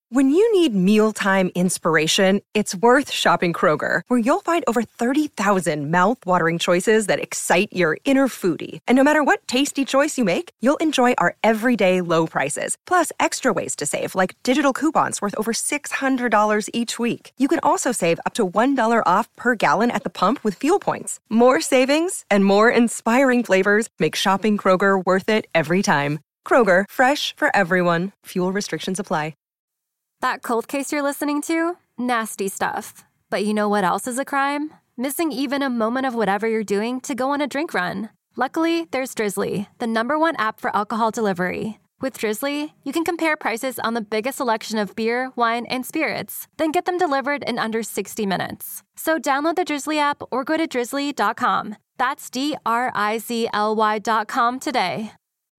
When you need mealtime inspiration, it's worth shopping Kroger, where you'll find over 30,000 mouth-watering choices that excite your inner foodie. And no matter what tasty choice you make, you'll enjoy our everyday low prices, plus extra ways to save, like digital coupons worth over $600 each week. You can also save up to $1 off per gallon at the pump with fuel points. More savings and more inspiring flavors make shopping Kroger worth it every time. Kroger, fresh for everyone. Fuel restrictions apply. That cold case you're listening to? Nasty stuff. But you know what else is a crime? Missing even a moment of whatever you're doing to go on a drink run. Luckily, there's Drizzly, the #1 app for alcohol delivery. With Drizzly, you can compare prices on the biggest selection of beer, wine, and spirits, then get them delivered in under 60 minutes. So download the Drizzly app or go to drizzly.com. That's DRIZLY.com today.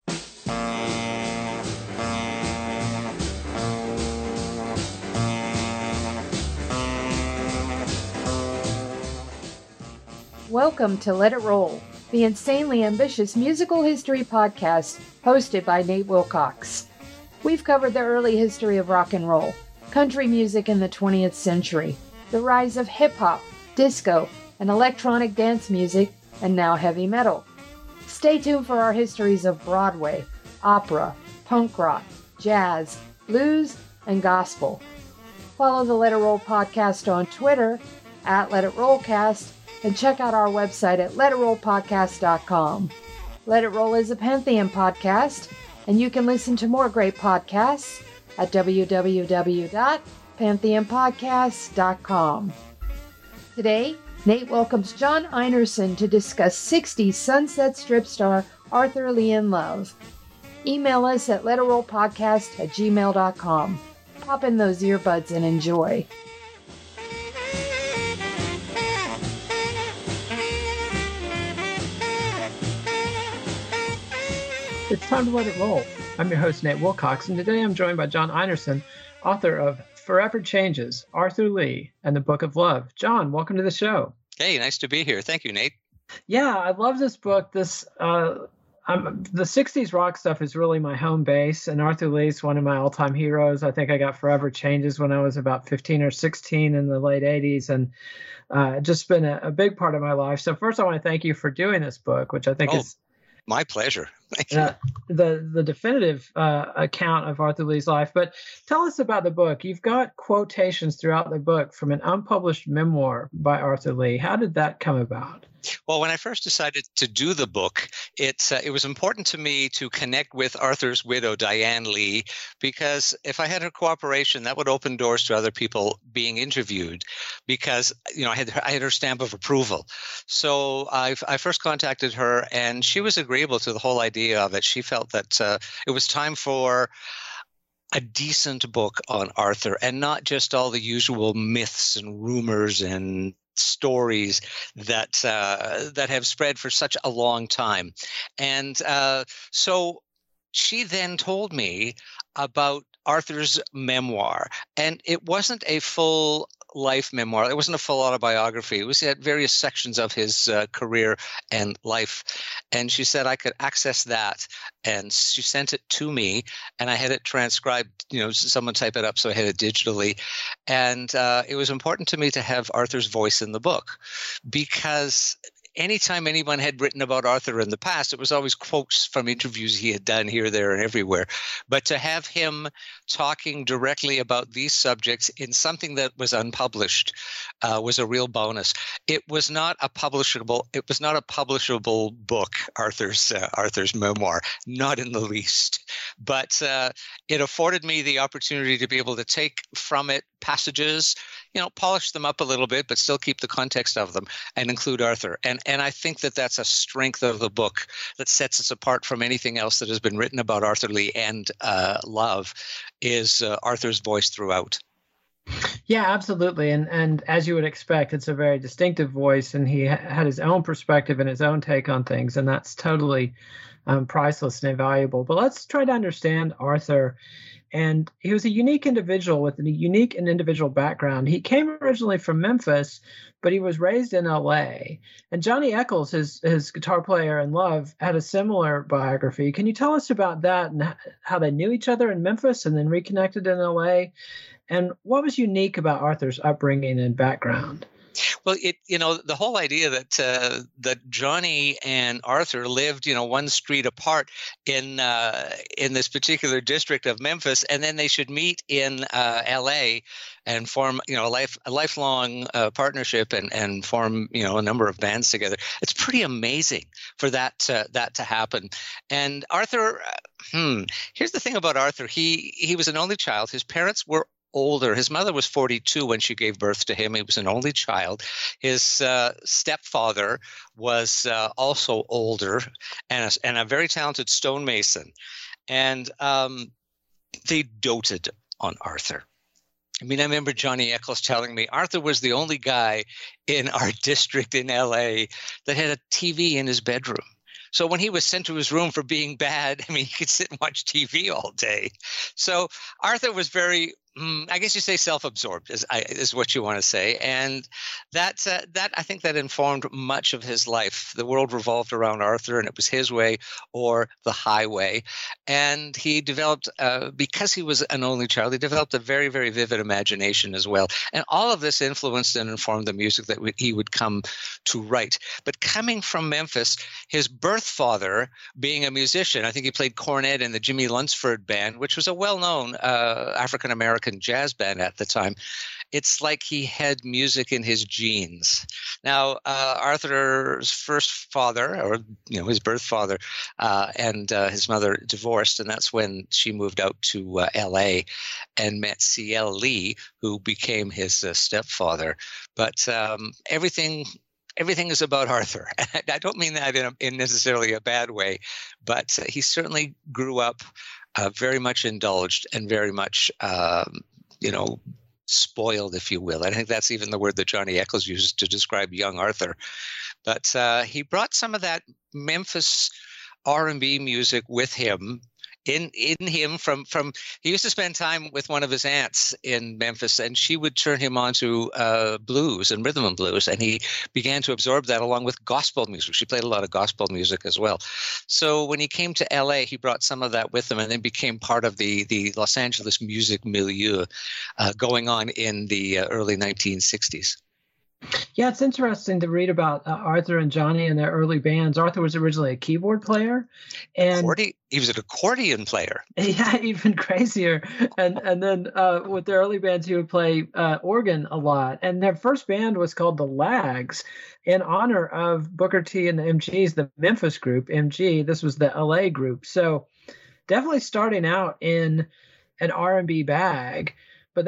Welcome to Let It Roll, the insanely ambitious musical history podcast hosted by Nate Wilcox. We've covered the early history of rock and roll, country music in the 20th century, the rise of hip-hop, disco, and electronic dance music, and now heavy metal. Stay tuned for our histories of Broadway, opera, punk rock, jazz, blues, and gospel. Follow the Let It Roll podcast on Twitter at Let It Rollcast, and check out our website at letitrollpodcast.com. Let It Roll is a Pantheon podcast, and you can listen to more great podcasts at www.pantheonpodcast.com. Today, Nate welcomes John Einerson to discuss 60s Sunset Strip star Arthur Lee in Love. Email us at letitrollpodcast@gmail.com. Pop in those earbuds and enjoy. It's time to let it roll. I'm your host, Nate Wilcox, and today I'm joined by John Einerson, author of Forever Changes, Arthur Lee, and the Book of Love. John, welcome to the show. Hey, nice to be here. Thank you, Nate. Yeah, I love this book. The 60s rock stuff is really my home base, and Arthur Lee's one of my all-time heroes. I think I got Forever Changes when I was about 15 or 16 in the late 80s, and just been a big part of my life. So first, I want to thank you for doing this book, which I think is my pleasure. Thank you. The definitive account of Arthur Lee's life. But tell us about the book. You've got quotations throughout the book from an unpublished memoir by Arthur Lee. How did that come about? Well, when I first decided to do the book, it was important to me to connect with Arthur's widow, Diane Lee, because if I had her cooperation, that would open doors to other people being interviewed, because I had her stamp of approval. So I first contacted her, and she was agreeable to the whole idea of it. She felt that it was time for a decent book on Arthur, and not just all the usual myths and rumors and stories that have spread for such a long time. And so she then told me about Arthur's memoir, and it wasn't a full life memoir. It wasn't a full autobiography. It was at various sections of his career and life. And she said I could access that. And she sent it to me, and I had it transcribed, someone type it up, so I had it digitally. And it was important to me to have Arthur's voice in the book, because anytime anyone had written about Arthur in the past, it was always quotes from interviews he had done here, there, and everywhere. But to have him talking directly about these subjects in something that was unpublished was a real bonus. It was not a publishable book, Arthur's memoir, not in the least. But it afforded me the opportunity to be able to take from it passages, polish them up a little bit, but still keep the context of them and include Arthur. And I think that that's a strength of the book that sets us apart from anything else that has been written about Arthur Lee and Love, is Arthur's voice throughout. Yeah, absolutely. And as you would expect, it's a very distinctive voice, and he had his own perspective and his own take on things, and that's totally priceless and invaluable. But let's try to understand Arthur And he was a unique individual with a unique and individual background. He came originally from Memphis, but he was raised in LA. And Johnny Echols, his guitar player in Love, had a similar biography. Can you tell us about that and how they knew each other in Memphis and then reconnected in LA? And what was unique about Arthur's upbringing and background? Well, the whole idea that Johnny and Arthur lived, one street apart in this particular district of Memphis, and then they should meet in L.A. and form, a lifelong partnership and form, a number of bands together. It's pretty amazing for that to happen. And Arthur, here's the thing about Arthur: he was an only child. His parents were older. His mother was 42 when she gave birth to him. He was an only child. His stepfather was also older and a very talented stonemason. And they doted on Arthur. I mean, I remember Johnny Echols telling me Arthur was the only guy in our district in LA that had a TV in his bedroom. So when he was sent to his room for being bad, he could sit and watch TV all day. So Arthur was very, I guess you say self-absorbed is what you want to say. And that I think that informed much of his life. The world revolved around Arthur, and it was his way or the highway. And he developed, because he was an only child, he developed a very, very vivid imagination as well. And all of this influenced and informed the music that he would come to write. But coming from Memphis, his birth father being a musician, I think he played cornet in the Jimmy Lunsford Band, which was a well-known African-American jazz band at the time. It's like he had music in his genes. Now, Arthur's first father, or his birth father, and his mother divorced, and that's when she moved out to L.A. and met C.L. Lee, who became his stepfather. But everything is about Arthur. I don't mean that in necessarily a bad way, but he certainly grew up very much indulged and very much, spoiled, if you will. I think that's even the word that Johnny Echols uses to describe young Arthur. But he brought some of that Memphis R&B music with him. In him from he used to spend time with one of his aunts in Memphis, and she would turn him on to blues and rhythm and blues, and he began to absorb that along with gospel music. She played a lot of gospel music as well. So when he came to L.A., he brought some of that with him, and then became part of the Los Angeles music milieu going on in the early 1960s. Yeah, it's interesting to read about Arthur and Johnny and their early bands. Arthur was originally a keyboard player, and he was an accordion player. Yeah, even crazier. And then with their early bands, he would play organ a lot. And their first band was called the Lags, in honor of Booker T and the MGs, the Memphis group MG. This was the LA group, so definitely starting out in an R&B bag, but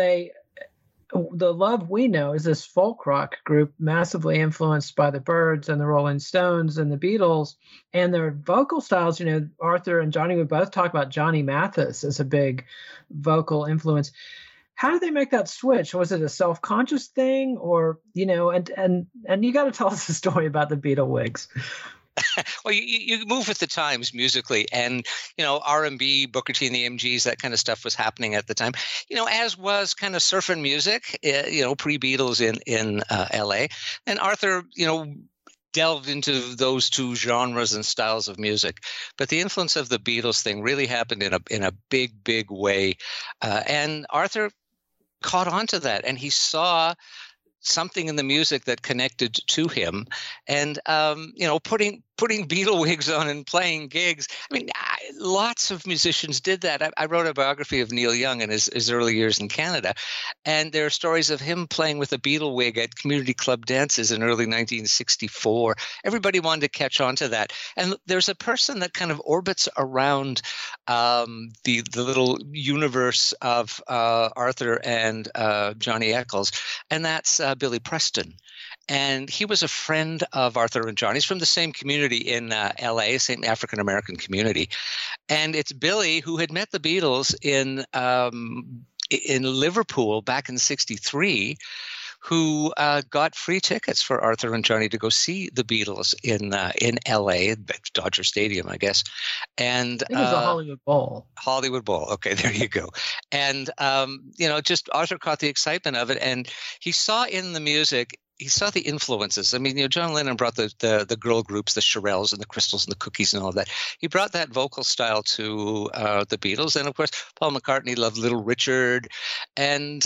the Love We Know is this folk rock group massively influenced by the Byrds and the Rolling Stones and the Beatles, and their vocal styles, Arthur and Johnny would both talk about Johnny Mathis as a big vocal influence. How did they make that switch? Was it a self-conscious thing, or, and you got to tell us the story about the Beetlewigs. Well, you move with the times musically, and R&B, Booker T and the MGs, that kind of stuff was happening at the time. As was kind of surfing music, pre-Beatles in L.A. And Arthur, delved into those two genres and styles of music. But the influence of the Beatles thing really happened in a big, big way, and Arthur caught on to that, and he saw something in the music that connected to him, and putting Beatle wigs on and playing gigs. Lots of musicians did that. I wrote a biography of Neil Young in his early years in Canada, and there are stories of him playing with a Beatle wig at community club dances in early 1964. Everybody wanted to catch on to that. And there's a person that kind of orbits around the little universe of Arthur and Johnny Echols, and that's Billy Preston. And he was a friend of Arthur and Johnny's from the same community in L.A., same African-American community. And it's Billy who had met the Beatles in Liverpool back in '63, who got free tickets for Arthur and Johnny to go see the Beatles in L.A., Dodger Stadium, I guess. And I think it was the Hollywood Bowl. Hollywood Bowl. Okay, there you go. And, just Arthur caught the excitement of it. And he saw in the music, he saw the influences. I mean, John Lennon brought the girl groups, the Shirelles and the Crystals and the Cookies and all of that. He brought that vocal style to the Beatles. And, of course, Paul McCartney loved Little Richard. And,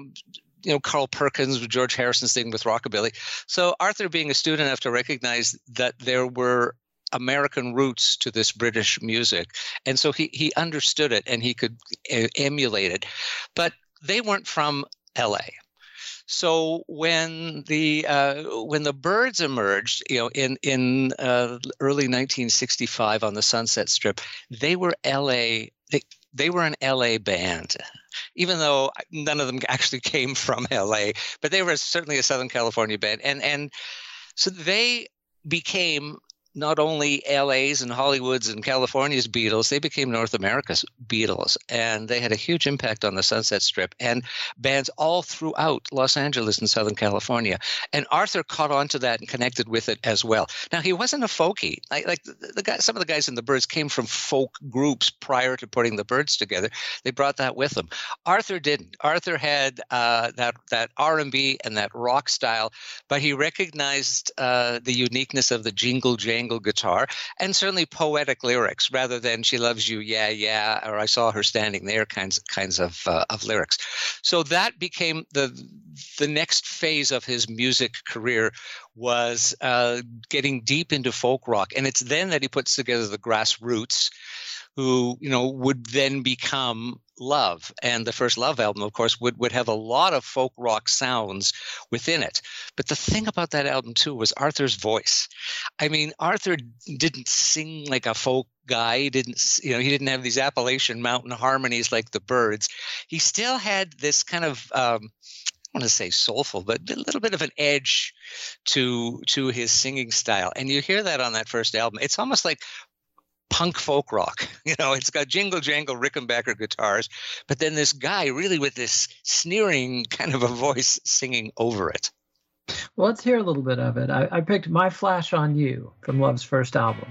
Carl Perkins with George Harrison's thing with rockabilly. So Arthur, being a student enough to recognize that there were American roots to this British music. And so he understood it and he could emulate it. But they weren't from LA. So when the Byrds emerged, in early 1965 on the Sunset Strip, they were LA. They were an LA band, even though none of them actually came from LA, but they were certainly a Southern California band. And so they became not only LA's and Hollywood's and California's Beatles, they became North America's Beatles. And they had a huge impact on the Sunset Strip and bands all throughout Los Angeles and Southern California. And Arthur caught on to that and connected with it as well. Now, he wasn't a folkie. Like the guy, some of the guys in the Byrds came from folk groups prior to putting the Byrds together. They brought that with them. Arthur didn't. Arthur had that R&B and that rock style, but he recognized the uniqueness of the jingle jangle guitar and certainly poetic lyrics rather than "She loves you, yeah, yeah," or "I saw her standing there" kinds of lyrics. So that became the next phase of his music career, was getting deep into folk rock, and it's then that he puts together the Grassroots, who would then become Love. And the first Love album, of course, would have a lot of folk rock sounds within it. But the thing about that album, too, was Arthur's voice. I mean, Arthur didn't sing like a folk guy. He didn't have these Appalachian Mountain harmonies like the Byrds. He still had this kind of I want to say soulful, but a little bit of an edge to his singing style. And you hear that on that first album. It's almost like punk folk rock. It's got jingle jangle Rickenbacker guitars, but then this guy really with this sneering kind of a voice singing over it. Well, let's hear a little bit of it. I picked My Flash on You from Love's first album.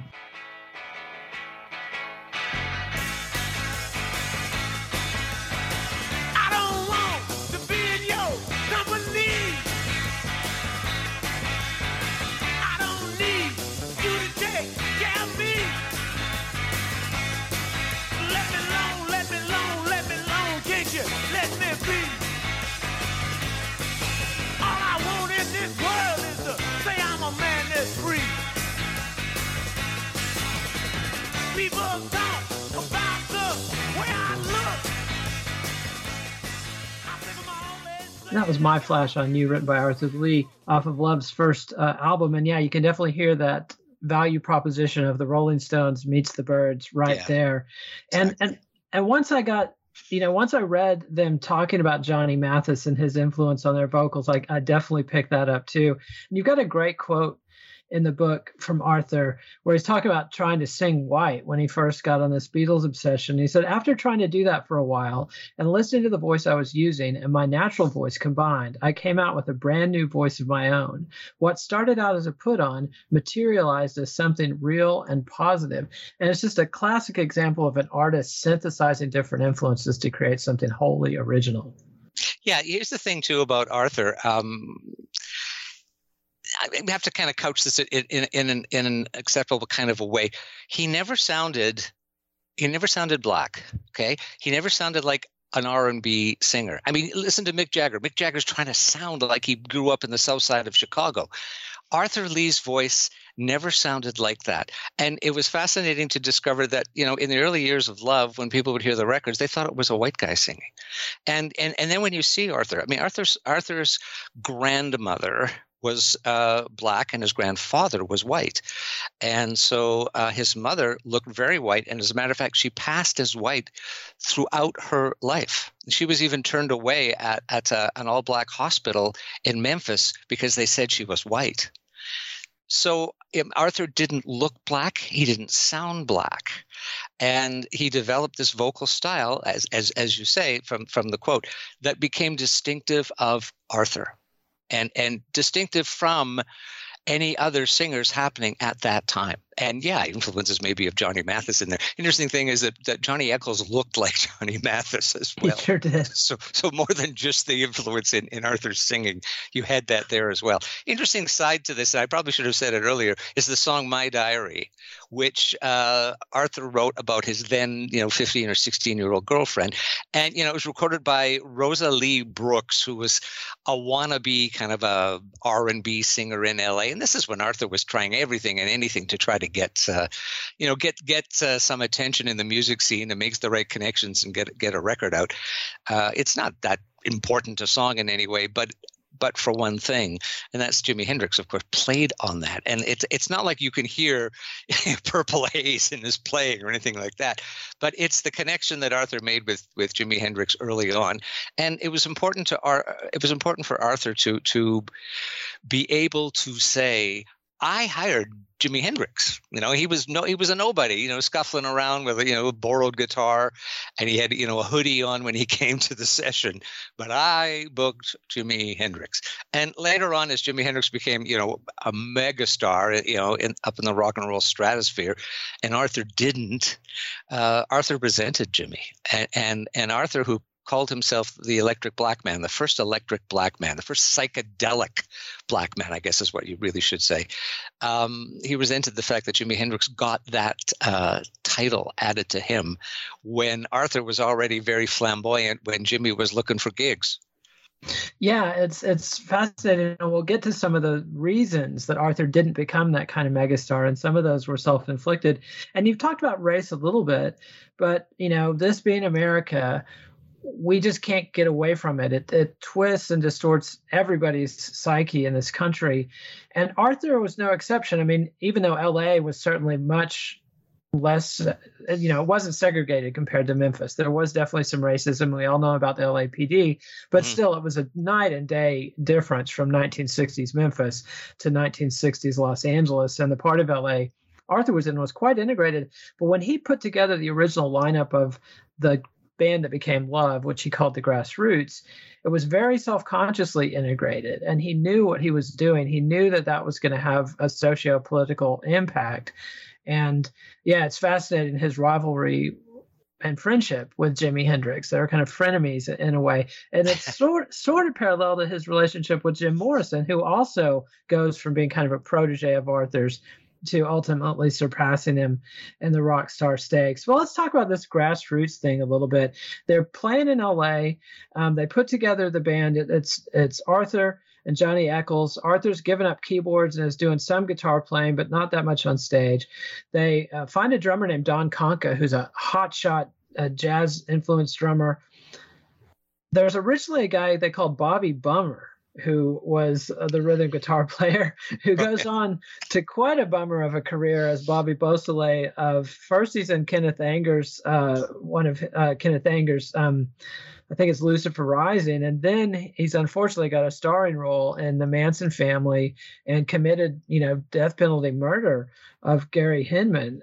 That was My Flash on You, written by Arthur Lee off of Love's first album. And yeah, you can definitely hear that value proposition of the Rolling Stones meets the Byrds there. And once I got, once I read them talking about Johnny Mathis and his influence on their vocals, I definitely picked that up too. And you've got a great quote in the book from Arthur where he's talking about trying to sing white when he first got on this Beatles obsession. He said, after trying to do that for a while and listening to the voice I was using and my natural voice combined, I came out with a brand new voice of my own. What started out as a put on materialized as something real and positive. And it's just a classic example of an artist synthesizing different influences to create something wholly original. Yeah, here's the thing too about Arthur. I have to kind of couch this in an acceptable kind of a way. He never sounded black. Okay, he never sounded like an R&B singer. I mean, listen to Mick Jagger. Mick Jagger's trying to sound like he grew up in the South Side of Chicago. Arthur Lee's voice never sounded like that. And it was fascinating to discover that, in the early years of Love, when people would hear the records, they thought it was a white guy singing. And then when you see Arthur, I mean, Arthur's grandmother was black and his grandfather was white. And so his mother looked very white. And as a matter of fact, she passed as white throughout her life. She was even turned away at an all-black hospital in Memphis because they said she was white. So Arthur didn't look black. He didn't sound black. And he developed this vocal style, as you say, from the quote, that became distinctive of Arthur. and distinctive from any other singers happening at that time. And yeah, influences maybe of Johnny Mathis in there. Interesting thing is that Johnny Eccles looked like Johnny Mathis as well. He sure did. So more than just the influence in Arthur's singing, you had that there as well. Interesting side to this, and I probably should have said it earlier, is the song My Diary, which Arthur wrote about his then 15 or 16-year-old girlfriend. And it was recorded by Rosa Lee Brooks, who was a wannabe kind of a R&B singer in LA. And this is when Arthur was trying everything and anything to try to get some attention in the music scene and makes the right connections and get a record out. It's not that important a song in any way, but for one thing, and that's Jimi Hendrix, of course, played on that. And it's not like you can hear Purple Haze in his playing or anything like that, but it's the connection that Arthur made with Jimi Hendrix early on. And it was important for Arthur to be able to say, I hired Jimi Hendrix. He was a nobody, scuffling around with a borrowed guitar, and he had a hoodie on when he came to the session. But I booked Jimi Hendrix. And later on, as Jimi Hendrix became a megastar, up in the rock and roll stratosphere, and Arthur didn't. Arthur resented Jimi, and Arthur, who called himself the Electric Black Man, the first electric black man, the first psychedelic black man, I guess is what you really should say. He resented the fact that Jimi Hendrix got that title added to him when Arthur was already very flamboyant, when Jimi was looking for gigs. Yeah, it's fascinating. And we'll get to some of the reasons that Arthur didn't become that kind of megastar, and some of those were self-inflicted. And you've talked about race a little bit, but this being America, we just can't get away from it. It twists and distorts everybody's psyche in this country. And Arthur was no exception. I mean, even though LA was certainly much less, it wasn't segregated compared to Memphis. There was definitely some racism. We all know about the LAPD, but still it was a night and day difference from 1960s Memphis to 1960s Los Angeles. And the part of LA Arthur was in was quite integrated. But when he put together the original lineup of the band that became Love, which he called the Grassroots, it was very self-consciously integrated, and he knew what he was doing. He knew that was going to have a socio-political impact. And yeah, it's fascinating, his rivalry and friendship with Jimi Hendrix. They're kind of frenemies in a way. And it's sort of parallel to his relationship with Jim Morrison, who also goes from being kind of a protege of Arthur's to ultimately surpassing him in the rock star stakes. Well, let's talk about this Grassroots thing a little bit. They're playing in LA. They put together the band. It's Arthur and Johnny Eccles. Arthur's given up keyboards and is doing some guitar playing, but not that much on stage. They find a drummer named Don Conca, who's a hotshot jazz-influenced drummer. There's originally a guy they called Bobby Bummer, who was the rhythm guitar player, who goes on to quite a bummer of a career as Bobby Beausoleil. First, he's in Kenneth Anger's, one of Kenneth Anger's, I think it's Lucifer Rising, and then he's unfortunately got a starring role in The Manson Family and committed, death penalty murder of Gary Hinman.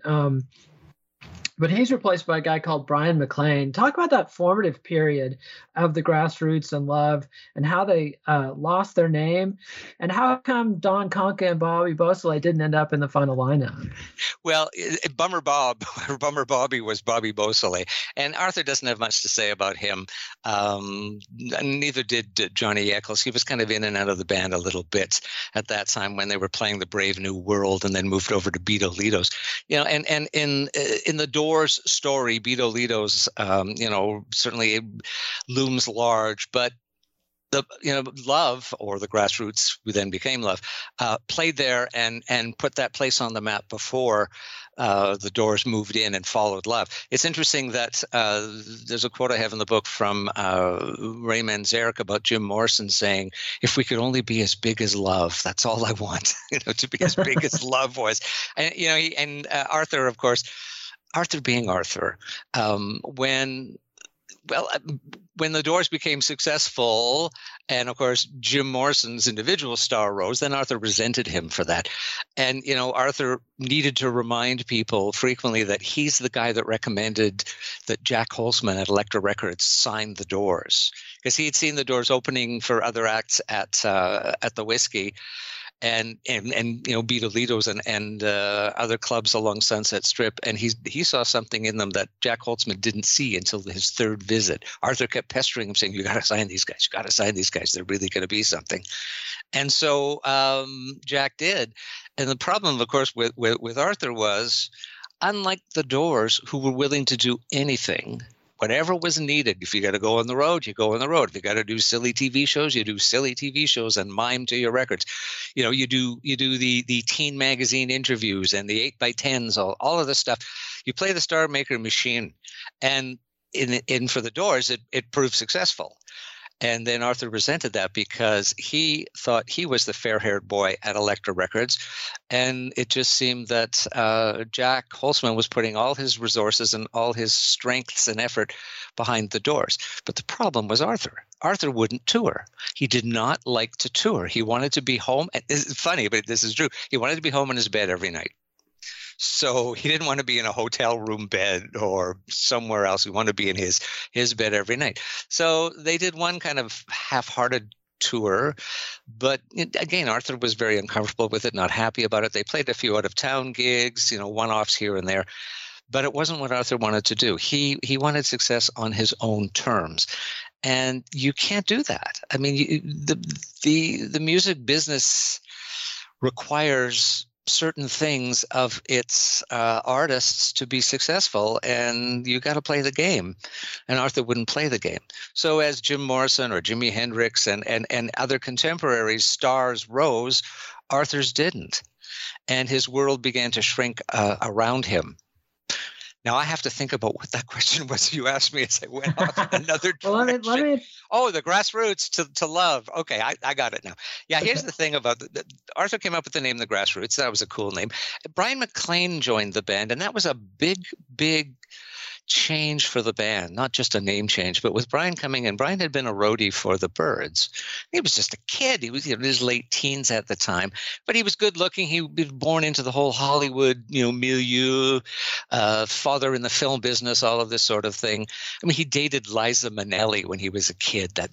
But he's replaced by a guy called Brian McLean. Talk about that formative period of the Grassroots and Love, and how they lost their name, and how come Don Conca and Bobby Beausoleil didn't end up in the final lineup. Well, Bummer Bobby was Bobby Beausoleil, and Arthur doesn't have much to say about him. Neither did Johnny Eccles. He was kind of in and out of the band a little bit at that time when they were playing the Brave New World, and then moved over to Beat Olitos. And in the Doors story, Beat Olitos, certainly looms large, but the Love, or the Grassroots, who then became Love, played there and put that place on the map before the Doors moved in and followed Love. It's interesting that there's a quote I have in the book from Ray Manzarek about Jim Morrison saying, "If we could only be as big as Love, that's all I want." To be as big as Love was. And Arthur, of course. Arthur being Arthur, when the Doors became successful, and of course Jim Morrison's individual star rose, then Arthur resented him for that. And, Arthur needed to remind people frequently that he's the guy that recommended that Jack Holzman at Elektra Records sign the Doors. because he had seen the doors opening for other acts at the Whiskey. And Beatolitos and other clubs along Sunset Strip, and he saw something in them that Jack Holtzman didn't see until his third visit. Arthur kept pestering him, saying, "You got to sign these guys. You got to sign these guys. They're really going to be something." And so Jack did. And the problem, of course, with Arthur was, unlike the Doors, who were willing to do anything. Whatever was needed. If you got to go on the road, you go on the road. If you got to do silly TV shows, you do silly TV shows and mime to your records. You do the teen magazine interviews and the 8x10s, all of this stuff. You play the Star Maker machine, and in for the Doors, it proved successful. And then Arthur resented that because he thought he was the fair-haired boy at Elektra Records. And it just seemed that Jack Holtzman was putting all his resources and all his strengths and effort behind the Doors. But the problem was Arthur. Arthur wouldn't tour. He did not like to tour. He wanted to be home. It's funny, but this is true. He wanted to be home in his bed every night. So he didn't want to be in a hotel room bed or somewhere else. He wanted to be in his bed every night. So they did one kind of half-hearted tour. But again, Arthur was very uncomfortable with it, not happy about it. They played a few out-of-town gigs, one-offs here and there. But it wasn't what Arthur wanted to do. He wanted success on his own terms. And you can't do that. I mean, the music business requires certain things of its artists to be successful, and you got to play the game. And Arthur wouldn't play the game. So as Jim Morrison or Jimi Hendrix and other contemporaries stars rose, Arthur's didn't. And his world began to shrink around him. Now I have to think about what that question was you asked me as I went off in another direction. Let me... Oh, the Grassroots to love. Okay, I got it now. Yeah, here's the thing about Arthur came up with the name The Grassroots. That was a cool name. Brian McLean joined the band, and that was a big change for the band, not just a name change, but with Brian coming in. Brian had been a roadie for the Byrds. He was just a kid. He was in his late teens at the time, but he was good looking. He was born into the whole Hollywood, milieu, father in the film business, all of this sort of thing. I mean, he dated Liza Minnelli when he was a kid. That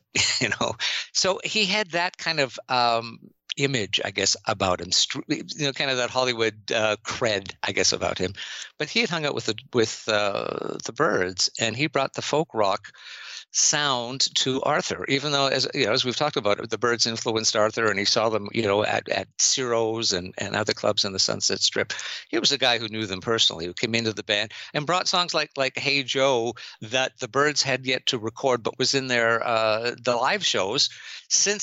so he had that kind of image, I guess, about him, kind of that Hollywood cred, I guess, about him. But he had hung out with the Byrds, and he brought the folk rock sound to Arthur, even though, as we've talked about, the Byrds influenced Arthur, and he saw them, at Ciro's and other clubs in the Sunset Strip. He was a guy who knew them personally, who came into the band and brought songs like Hey Joe that the Byrds had yet to record, but was in their the live shows since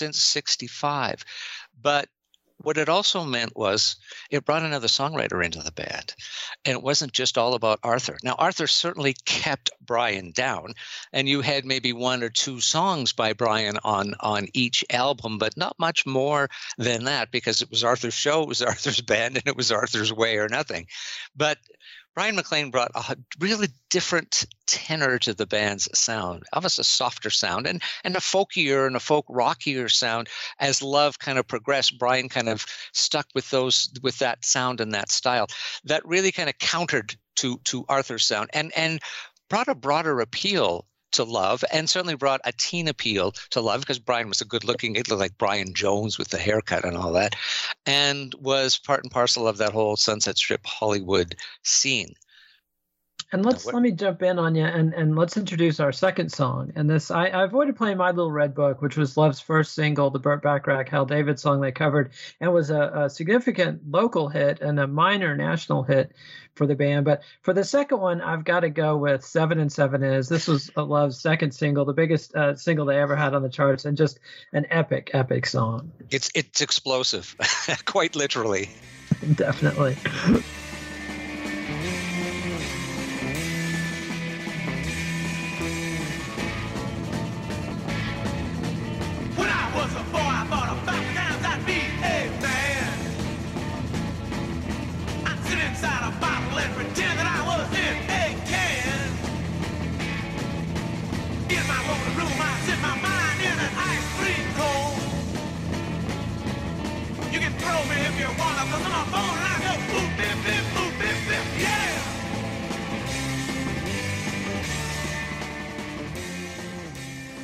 65. But what it also meant was it brought another songwriter into the band. And it wasn't just all about Arthur. Now, Arthur certainly kept Brian down. And you had maybe one or two songs by Brian on each album, but not much more than that, because it was Arthur's show, it was Arthur's band, and it was Arthur's way or nothing. But Brian McLean brought a really different tenor to the band's sound, almost a softer sound and a folkier and a folk rockier sound. As Love kind of progressed, Brian kind of stuck with that sound and that style that really kind of countered to Arthur's sound and brought a broader appeal to Love, and certainly brought a teen appeal to Love, because Brian was a good-looking, it looked like Brian Jones with the haircut and all that, and was part and parcel of that whole Sunset Strip Hollywood scene. And let me jump in on you, and let's introduce our second song. And this, I avoided playing My Little Red Book, which was Love's first single, the Burt Bacharach, Hal David song they covered, and was a significant local hit and a minor national hit for the band. But for the second one, I've got to go with 7 and 7 Is. This was Love's second single, the biggest single they ever had on the charts, and just an epic song. It's explosive, quite literally. Definitely.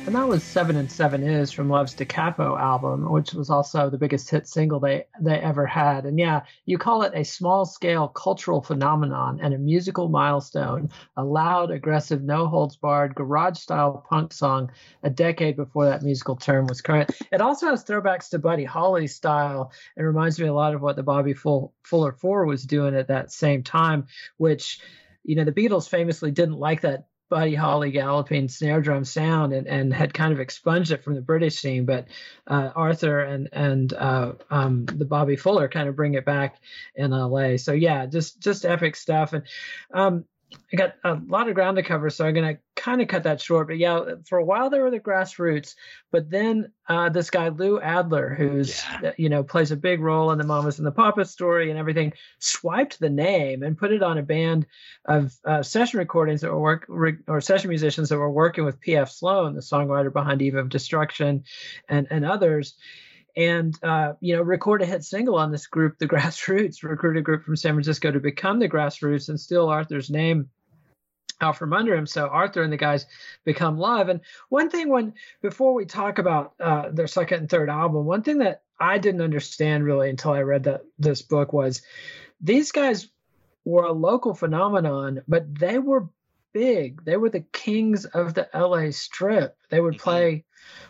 And that was 7 and 7 Is from Love's Da Capo album, which was also the biggest hit single they ever had. And yeah, you call it a small-scale cultural phenomenon and a musical milestone, a loud, aggressive, no-holds-barred, garage-style punk song a decade before that musical term was current. It also has throwbacks to Buddy Holly's style and reminds me a lot of what the Bobby Fuller 4 was doing at that same time, which, you know, the Beatles famously didn't like that Buddy Holly galloping snare drum sound and had kind of expunged it from the British scene, but Arthur and the Bobby Fuller kind of bring it back in LA. So yeah, just epic stuff. And I got a lot of ground to cover, so I'm going to kind of cut that short. But yeah, for a while there were the Grassroots, but then this guy Lou Adler, who's plays a big role in the Mamas and the Papas story and everything, swiped the name and put it on a band of session recordings that were or session musicians that were working with P.F. Sloan, the songwriter behind Eve of Destruction, and others. And, record a hit single on this group, the Grassroots, recruited a group from San Francisco to become the Grassroots and steal Arthur's name out from under him. So Arthur and the guys become Love. And one thing before we talk about their second and third album, one thing that I didn't understand really until I read this book was these guys were a local phenomenon, but they were big. They were the kings of the LA Strip. They would play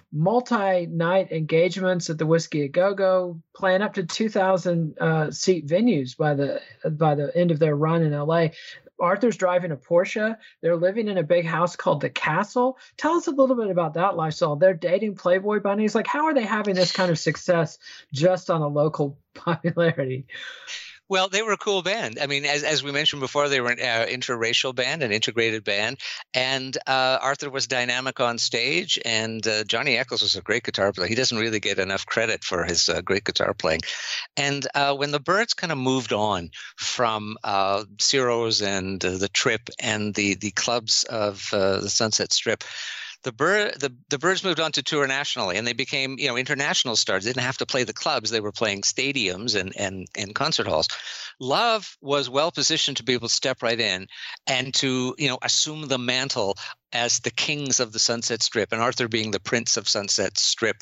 multi-night engagements at the Whiskey A Go-Go, playing up to 2,000 seat venues by the end of their run in LA. Arthur's driving a Porsche. They're living in a big house called the Castle. Tell us a little bit about that lifestyle. They're dating Playboy bunnies. Like, how are they having this kind of success just on a local popularity? Well, they were a cool band. I mean, as we mentioned before, they were an interracial band, an integrated band. And Arthur was dynamic on stage, and Johnny Eccles was a great guitar player. He doesn't really get enough credit for his great guitar playing. And when the Byrds kind of moved on from Ciro's and the Trip and the clubs of the Sunset Strip, the Byrds moved on to tour nationally, and they became, international stars. They didn't have to play the clubs; they were playing stadiums and concert halls. Love was well positioned to be able to step right in and to, assume the mantle as the kings of the Sunset Strip, and Arthur being the prince of Sunset Strip.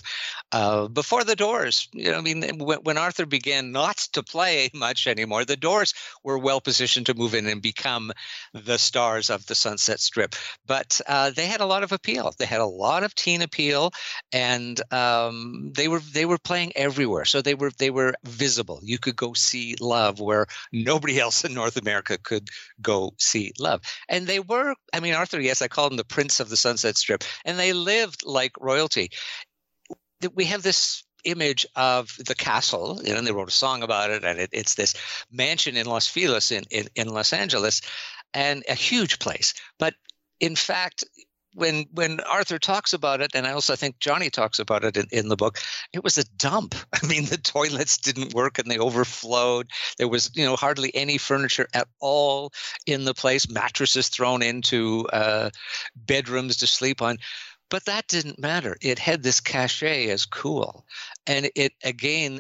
Before the Doors, when Arthur began not to play much anymore, the Doors were well positioned to move in and become the stars of the Sunset Strip. But they had a lot of appeal. They had a lot of teen appeal, and they were playing everywhere. So they were visible. You could go see Love where nobody else in North America could go see Love. And they were, Arthur, yes, I call him the prince of the Sunset Strip, and they lived like royalty. We have this image of the castle, and they wrote a song about it, and it's this mansion in Los Feliz in Los Angeles, and a huge place. But in fact, when Arthur talks about it, and I also think Johnny talks about it in the book, it was a dump. The toilets didn't work and they overflowed. There was, hardly any furniture at all in the place, mattresses thrown into bedrooms to sleep on. But that didn't matter. It had this cachet as cool. And it, again,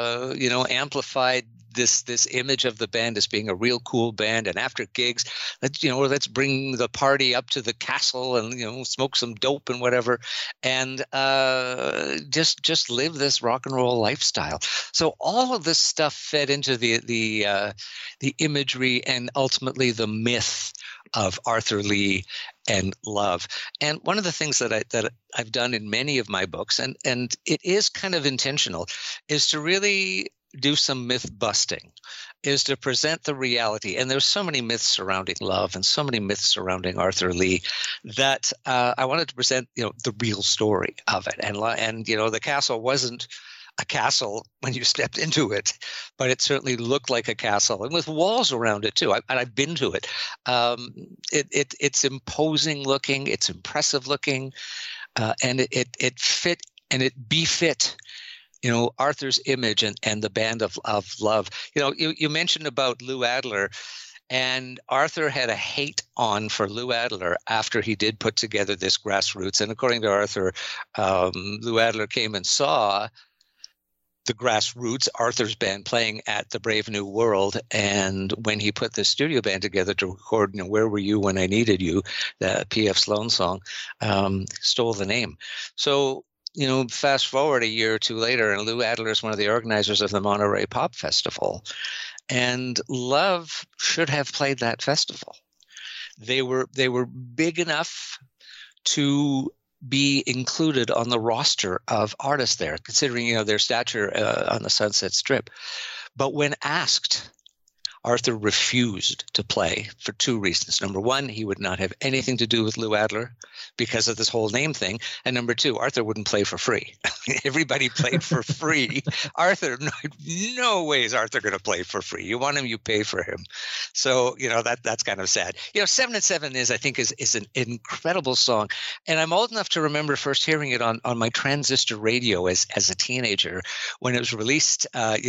amplified this image of the band as being a real cool band. And after gigs, let's bring the party up to the castle and, smoke some dope and whatever, and just live this rock and roll lifestyle. So all of this stuff fed into the imagery and ultimately the myth of Arthur Lee and Love. And one of the things that I've done in many of my books, and it is kind of intentional, is to really do some myth busting, is to present the reality. And there's so many myths surrounding Love and so many myths surrounding Arthur Lee that I wanted to present, the real story of it. And the castle wasn't a castle when you stepped into it, but it certainly looked like a castle, and with walls around it too. I've been to it. It's imposing looking, it's impressive looking, and it fit and it befit Arthur's image and the band of Love. You mentioned about Lou Adler, and Arthur had a hate on for Lou Adler after he did put together this Grassroots. And according to Arthur, Lou Adler came and saw the Grassroots, Arthur's band, playing at the Brave New World. And when he put the studio band together to record, Where Were You When I Needed You, the P.F. Sloan song, stole the name. So, fast forward a year or two later, and Lou Adler is one of the organizers of the Monterey Pop Festival. And Love should have played that festival. They were big enough to be included on the roster of artists there, considering their stature on the Sunset Strip. But when asked, Arthur refused to play for two reasons. Number one, he would not have anything to do with Lou Adler because of this whole name thing. And number two, Arthur wouldn't play for free. Everybody played for free. Arthur, no way is Arthur going to play for free. You want him, you pay for him. So, that's kind of sad. 7 and 7 is an incredible song. And I'm old enough to remember first hearing it on my transistor radio as a teenager when it was released,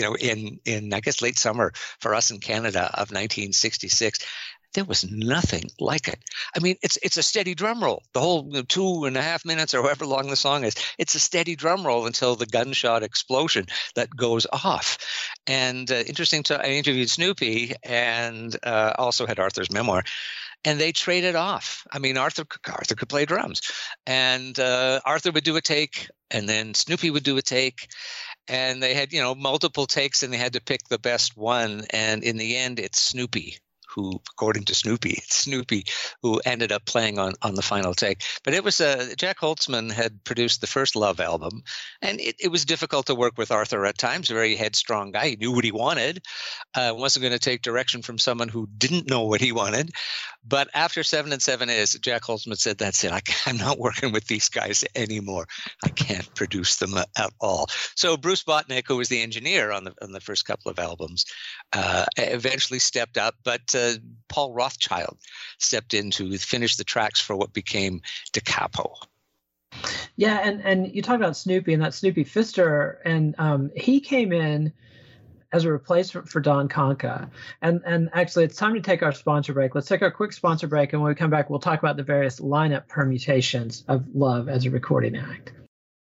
in I guess late summer for us in Canada of 1966. There was nothing like it. I mean, it's a steady drum roll. The whole 2.5 minutes or however long the song is, it's a steady drum roll until the gunshot explosion that goes off. And interesting, I interviewed Snoopy and also had Arthur's memoir, and they traded off. I mean, Arthur could play drums, and Arthur would do a take, and then Snoopy would do a take. And they had, multiple takes, and they had to pick the best one. And in the end, it's Snoopy who, according to Snoopy, who ended up playing on the final take. But it was Jack Holtzman had produced the first Love album, and it was difficult to work with Arthur at times. A very headstrong guy. He knew what he wanted, wasn't going to take direction from someone who didn't know what he wanted. But after 7 and 7 is, Jack Holtzman said, "That's it. I'm not working with these guys anymore. I can't produce them at all." So Bruce Botnick, who was the engineer on the first couple of albums, eventually stepped up. But Paul Rothchild stepped in to finish the tracks for what became Da Capo. Yeah, and you talk about Snoopy and that Snoopy Pfister, and he came in as a replacement for Don Conca. And actually, it's time to take our sponsor break. Let's take our quick sponsor break, and when we come back, we'll talk about the various lineup permutations of Love as a recording act.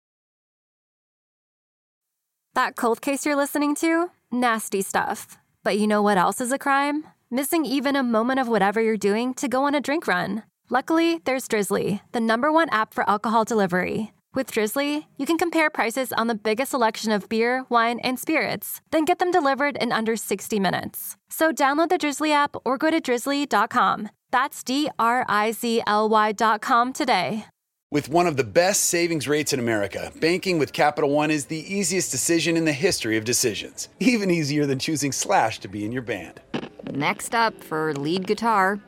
That cold case you're listening to? Nasty stuff. But you know what else is a crime? Missing even a moment of whatever you're doing to go on a drink run. Luckily, there's Drizzly, the #1 app for alcohol delivery. With Drizzly, you can compare prices on the biggest selection of beer, wine, and spirits, then get them delivered in under 60 minutes. So download the Drizzly app or go to drizzly.com. That's DRIZLY.com today. With one of the best savings rates in America, banking with Capital One is the easiest decision in the history of decisions. Even easier than choosing Slash to be in your band. Next up for lead guitar.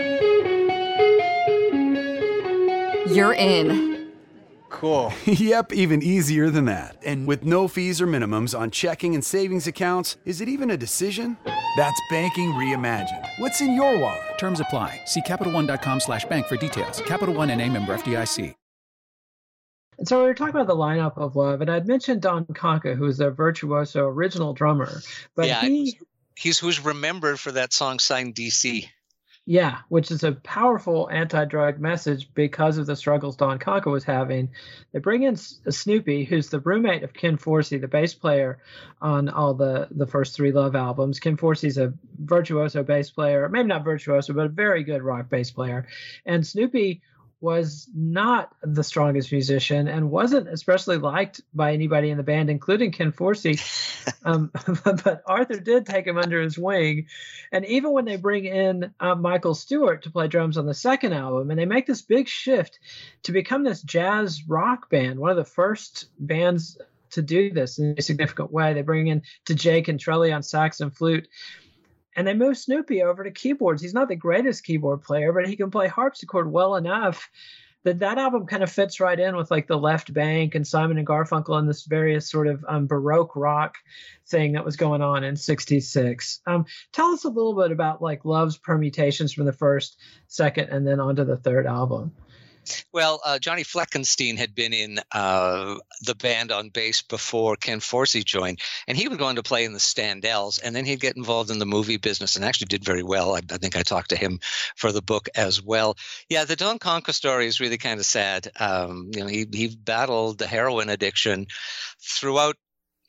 You're in. Cool. Yep, even easier than that. And with no fees or minimums on checking and savings accounts, is it even a decision? That's banking reimagined. What's in your wallet? Terms apply. See CapitalOne.com/bank for details. Capital One N.A. member FDIC. And so we were talking about the lineup of Love, and I'd mentioned Don Conca, who was the virtuoso original drummer. But yeah, he's who's remembered for that song Signed DC. Yeah, which is a powerful anti-drug message because of the struggles Don Conca was having. They bring in Snoopy, who's the roommate of Ken Forsey, the bass player on all the first 3 Love albums. Ken Forsey's a virtuoso bass player, maybe not virtuoso, but a very good rock bass player. And Snoopy was not the strongest musician and wasn't especially liked by anybody in the band, including Ken Forsey. But Arthur did take him under his wing. And even when they bring in Michael Stewart to play drums on the second album, and they make this big shift to become this jazz rock band, one of the first bands to do this in a significant way. They bring in to Jake and Trelli on sax and flute. And they move Snoopy over to keyboards. He's not the greatest keyboard player, but he can play harpsichord well enough that album kind of fits right in with like the Left Bank and Simon and Garfunkel and this various sort of Baroque rock thing that was going on in '66. Tell us a little bit about like Love's permutations from the first, second, and then onto the third album. Well, Johnny Fleckenstein had been in the band on bass before Ken Forsey joined, and he would go on to play in the Standells, and then he'd get involved in the movie business and actually did very well. I think I talked to him for the book as well. Yeah, the Don Conca story is really kind of sad. He battled the heroin addiction throughout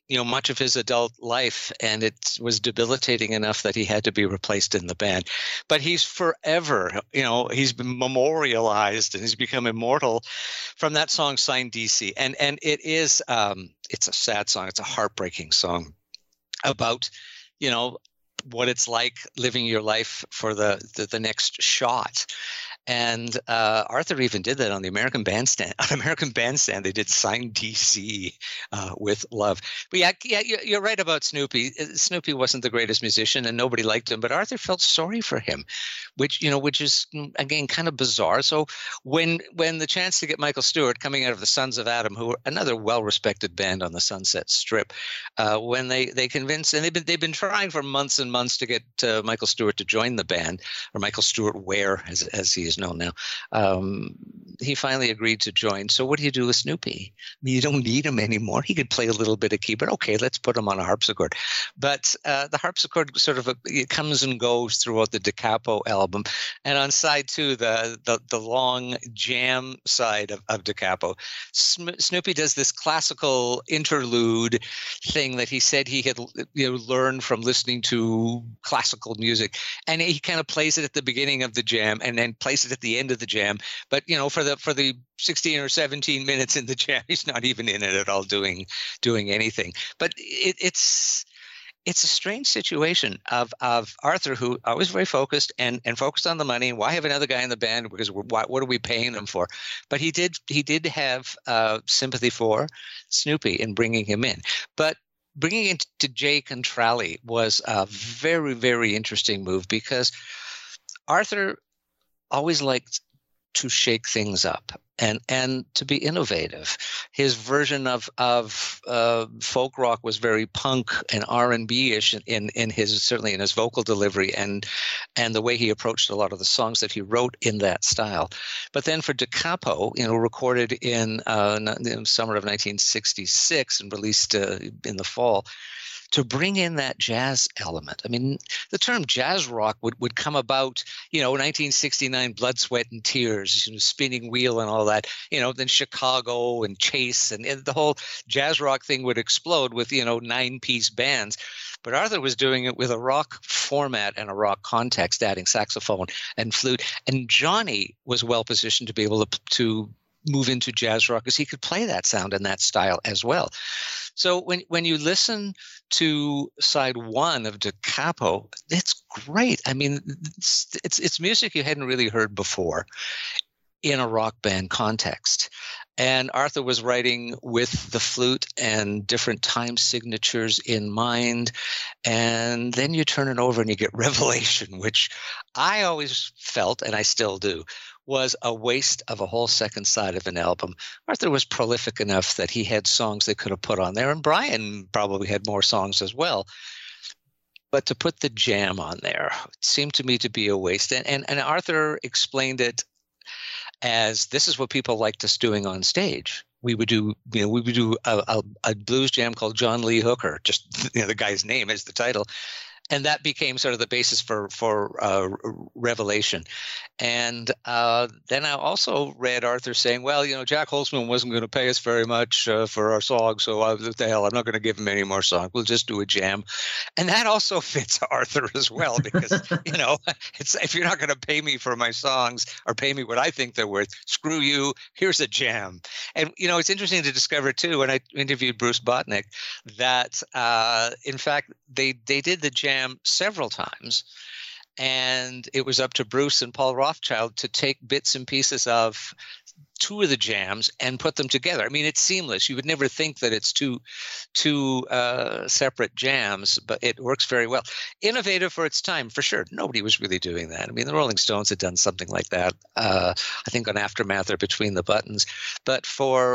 much of his adult life, and it was debilitating enough that he had to be replaced in the band. But he's forever, he's been memorialized and he's become immortal from that song Signed DC. And it is, it's a sad song. It's a heartbreaking song about, what it's like living your life for the next shot. And Arthur even did that on the American Bandstand. On American Bandstand, they did Signed DC with love. But yeah, you're right about Snoopy. Snoopy wasn't the greatest musician, and nobody liked him. But Arthur felt sorry for him, which is again kind of bizarre. So when the chance to get Michael Stewart coming out of the Sons of Adam, who are another well-respected band on the Sunset Strip, when they convinced, and they've been trying for months and months to get Michael Stewart to join the band, or Michael Stewart Ware, as he is known now. He finally agreed to join. So what do you do with Snoopy? I mean, you don't need him anymore. He could play a little bit of keyboard. Okay, let's put him on a harpsichord. But the harpsichord sort of it comes and goes throughout the Da Capo album. And on side 2, the long jam side of Da Capo, Snoopy does this classical interlude thing that he said he had learned from listening to classical music. And he kind of plays it at the beginning of the jam and then plays it at the end of the jam. But for the 16 or 17 minutes in the jam, he's not even in it at all doing anything. But it's a strange situation of Arthur, who always very focused and focused on the money. Why have another guy in the band? Because what are we paying them for? But he did have sympathy for Snoopy in bringing him in. But bringing in to Jay Contralli was a very, very interesting move, because Arthur always liked to shake things up and to be innovative. His version of folk rock was very punk and R&B-ish in his vocal delivery and the way he approached a lot of the songs that he wrote in that style. But then for Da Capo, recorded in the summer of 1966 and released in the fall, to bring in that jazz element. I mean, the term jazz rock would come about, 1969, Blood, Sweat, and Tears, Spinning Wheel and all that, then Chicago and Chase, and the whole jazz rock thing would explode with, 9-piece bands. But Arthur was doing it with a rock format and a rock context, adding saxophone and flute. And Johnny was well positioned to be able to move into jazz rock because he could play that sound and that style as well. So when you listen to side 1 of Da Capo, it's great. I mean, it's music you hadn't really heard before in a rock band context. And Arthur was writing with the flute and different time signatures in mind. And then you turn it over and you get Revelation, which I always felt, and I still do, was a waste of a whole second side of an album. Arthur was prolific enough that he had songs they could have put on there, and Brian probably had more songs as well. But to put the jam on there seemed to me to be a waste. And Arthur explained it as, this is what people liked us doing on stage. We would do a blues jam called John Lee Hooker, just the guy's name is the title. And that became sort of the basis for Revelation. And then I also read Arthur saying, well, Jack Holzman wasn't going to pay us very much for our songs, so what the hell, I'm not going to give him any more songs. We'll just do a jam. And that also fits Arthur as well, because, it's, if you're not going to pay me for my songs or pay me what I think they're worth, screw you, here's a jam. And, it's interesting to discover, too, when I interviewed Bruce Botnick, that, in fact, they did the jam several times, and it was up to Bruce and Paul Rothchild to take bits and pieces of 2 of the jams and put them together. I mean, it's seamless. You would never think that it's two separate jams, but it works very well. Innovative for its time, for sure. Nobody was really doing that. I mean, the Rolling Stones had done something like that, I think on Aftermath or Between the Buttons. But for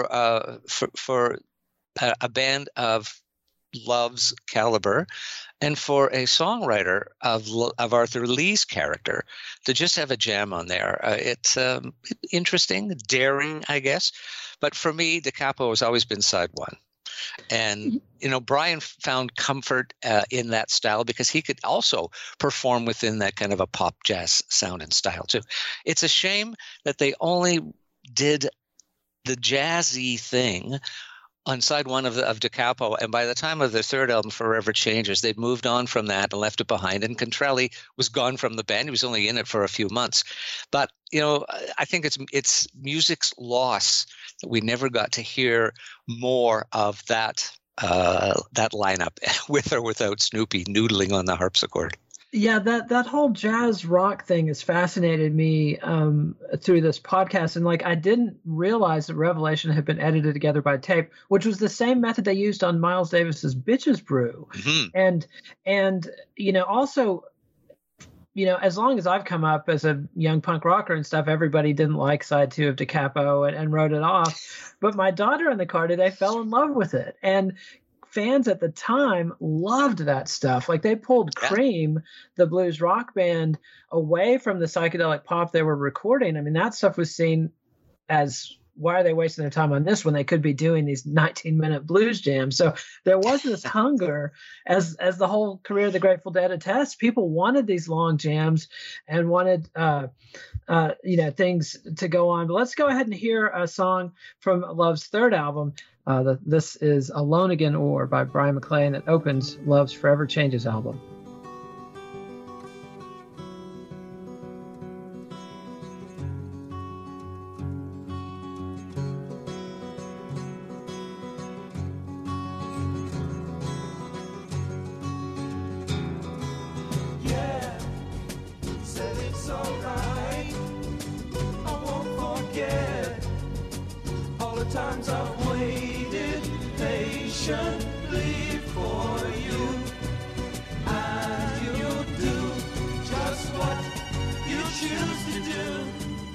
a band of Love's caliber, and for a songwriter of Arthur Lee's character to just have a jam on there, it's interesting, daring, I guess. But for me, Da Capo has always been side 1. And, Brian found comfort in that style because he could also perform within that kind of a pop jazz sound and style too. It's a shame that they only did the jazzy thing on side one of Da Capo, and by the time of their third album, Forever Changes, they'd moved on from that and left it behind. And Contralli was gone from the band; he was only in it for a few months. But I think it's music's loss that we never got to hear more of that lineup, with or without Snoopy noodling on the harpsichord. Yeah, that whole jazz rock thing has fascinated me through this podcast. And I didn't realize that Revelation had been edited together by tape, which was the same method they used on Miles Davis's Bitches Brew. Mm-hmm. And also, as long as I've come up as a young punk rocker and stuff, everybody didn't like side 2 of Da Capo and wrote it off. But my daughter and the Cardi, they fell in love with it. And fans at the time loved that stuff. They pulled Cream, the blues rock band, away from the psychedelic pop they were recording. I mean, that stuff was seen as, why are they wasting their time on this when they could be doing these 19-minute blues jams? So there was this hunger, as the whole career of the Grateful Dead attests. People wanted these long jams and wanted things to go on. But let's go ahead and hear a song from Love's third album. This is Alone Again Or by Brian McLean that opens Love's Forever Changes album. Times I've waited patiently for you, and you do just what you choose to do.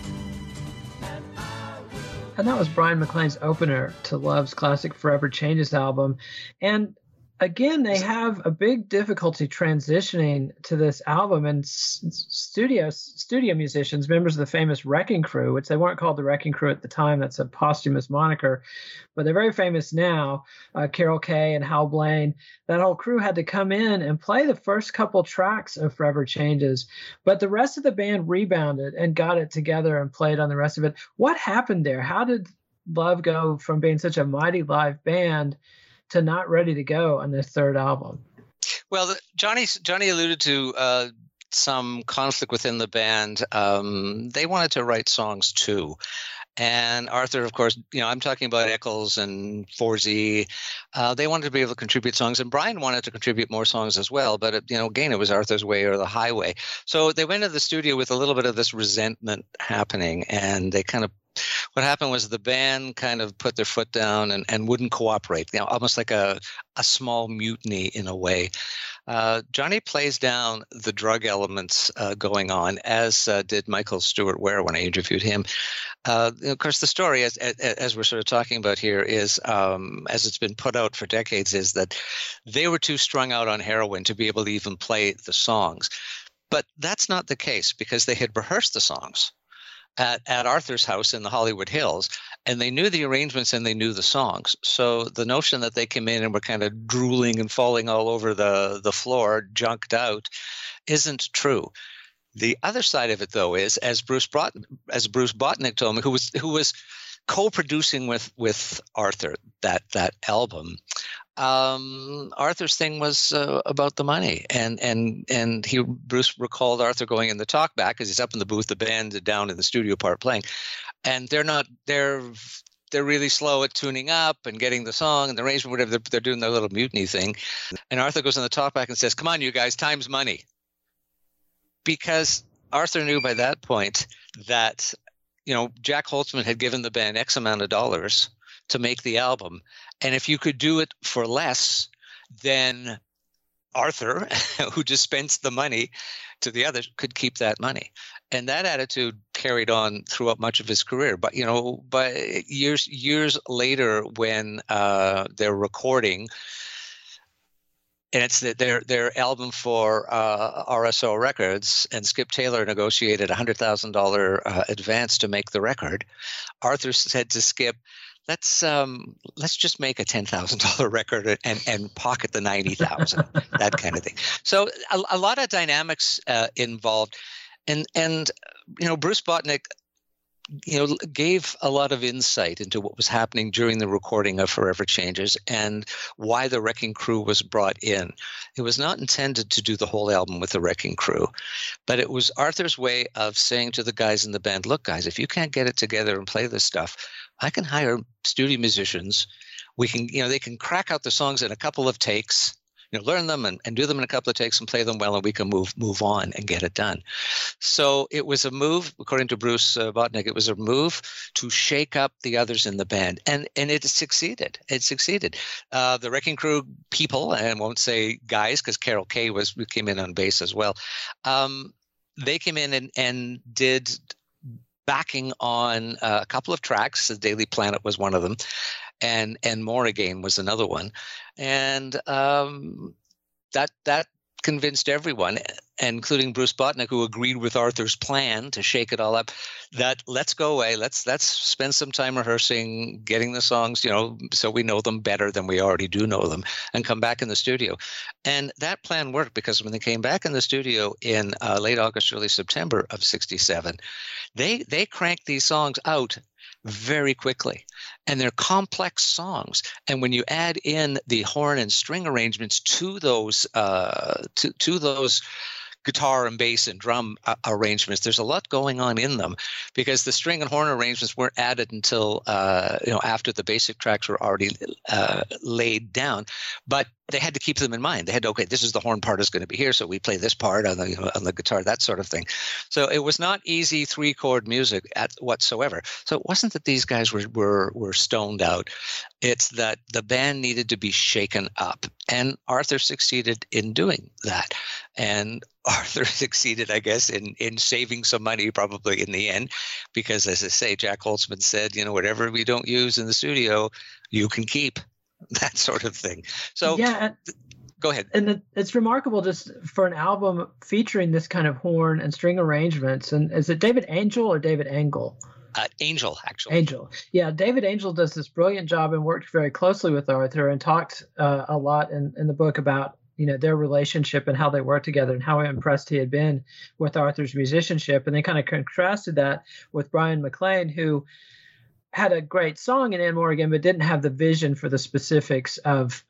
And that was Brian McLean's opener to Love's classic Forever Changes album. And again, they have a big difficulty transitioning to this album, and studio musicians, members of the famous Wrecking Crew, which they weren't called the Wrecking Crew at the time, that's a posthumous moniker, but they're very famous now, Carol Kay and Hal Blaine, that whole crew had to come in and play the first couple tracks of Forever Changes, but the rest of the band rebounded and got it together and played on the rest of it. What happened there? How did Love go from being such a mighty live band to not ready to go on this third album? Well, Johnny alluded to some conflict within the band. They wanted to write songs too. And Arthur, of course, I'm talking about Eccles and Forzy. They wanted to be able to contribute songs, and Brian wanted to contribute more songs as well. But again, it was Arthur's way or the highway. So they went to the studio with a little bit of this resentment happening, and they what happened was the band kind of put their foot down and wouldn't cooperate. Almost like a small mutiny in a way. Johnny plays down the drug elements going on, as did Michael Stewart Ware when I interviewed him. Of course, the story, as we're sort of talking about here, is, as it's been put out for decades, is that they were too strung out on heroin to be able to even play the songs. But that's not the case, because they had rehearsed the songs at Arthur's house in the Hollywood Hills, and they knew the arrangements and they knew the songs. So the notion that they came in and were kind of drooling and falling all over the floor, junked out, isn't true. The other side of it, though, is, as Bruce Botnick told me, who was co-producing with Arthur that album. Arthur's thing was about the money, and Bruce recalled Arthur going in the talkback, because he's up in the booth, the band down in the studio part playing, and they're really slow at tuning up and getting the song and the arrangement, whatever. They're doing their little mutiny thing, and Arthur goes in the talkback and says, "Come on, you guys, time's money," because Arthur knew by that point that Jack Holtzman had given the band X amount of dollars to make the album. And if you could do it for less, then Arthur, who dispensed the money to the others, could keep that money. And that attitude carried on throughout much of his career. But, but years later, when they're recording, and it's their album for RSO Records, and Skip Taylor negotiated $100,000 advance to make the record, Arthur said to Skip, let's just make a $10,000 record and pocket the $90,000, that kind of thing. So a lot of dynamics involved, and Bruce Botnick gave a lot of insight into what was happening during the recording of Forever Changes and why the Wrecking Crew was brought in. It was not intended to do the whole album with the Wrecking Crew, but it was Arthur's way of saying to the guys in the band, look, guys, if you can't get it together and play this stuff, I can hire studio musicians. We can, they can crack out the songs in a couple of takes, learn them and do them in a couple of takes and play them well, and we can move on and get it done. So it was a move, according to Bruce Botnick, it was a move to shake up the others in the band. And it succeeded. It succeeded. The Wrecking Crew people, and I won't say guys because Carol Kay came in on bass as well. They came in and did backing on a couple of tracks. The Daily Planet was one of them. And More Again was another one. And that convinced everyone, including Bruce Botnick, who agreed with Arthur's plan to shake it all up, that let's go away. Let's spend some time rehearsing, getting the songs, so we know them better than we already do know them, and come back in the studio. And that plan worked, because when they came back in the studio in late August, early September of 1967, they cranked these songs out very quickly, and they're complex songs. And when you add in the horn and string arrangements to those to those guitar and bass and drum arrangements, there's a lot going on in them, because the string and horn arrangements weren't added until after the basic tracks were already laid down. But they had to keep them in mind. They had to, okay, this is the horn part is going to be here, so we play this part on the guitar, that sort of thing. So it was not easy 3-chord music whatsoever. So it wasn't that these guys were stoned out. It's that the band needed to be shaken up, and Arthur succeeded in doing that. And Arthur succeeded, I guess, in saving some money probably in the end, because, as I say, Jack Holtzman said, whatever we don't use in the studio, you can keep. That sort of thing. So yeah, go ahead. And it's remarkable just for an album featuring this kind of horn and string arrangements. And is it David Angel or David Engel? Angel, actually. Angel. Yeah, David Angel does this brilliant job and worked very closely with Arthur, and talked a lot in the book about their relationship and how they worked together and how impressed he had been with Arthur's musicianship. And they kind of contrasted that with Brian McLean, who had a great song in And More Again, but didn't have the vision for the specifics of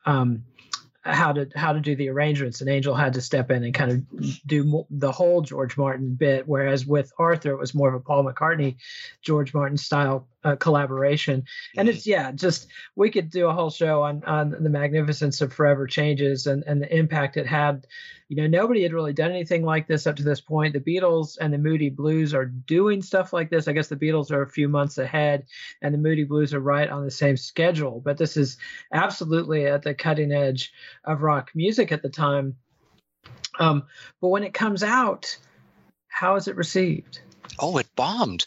how to do the arrangements. And Angel had to step in and kind of do the whole George Martin bit, whereas with Arthur, it was more of a Paul McCartney, George Martin style collaboration. And it's, just, we could do a whole show on the magnificence of Forever Changes and the impact it had. Nobody had really done anything like this up to this point. The Beatles and the Moody Blues are doing stuff like this. I guess the Beatles are a few months ahead, and the Moody Blues are right on the same schedule. But this is absolutely at the cutting edge of rock music at the time. But when it comes out, how is it received? Oh, it bombed.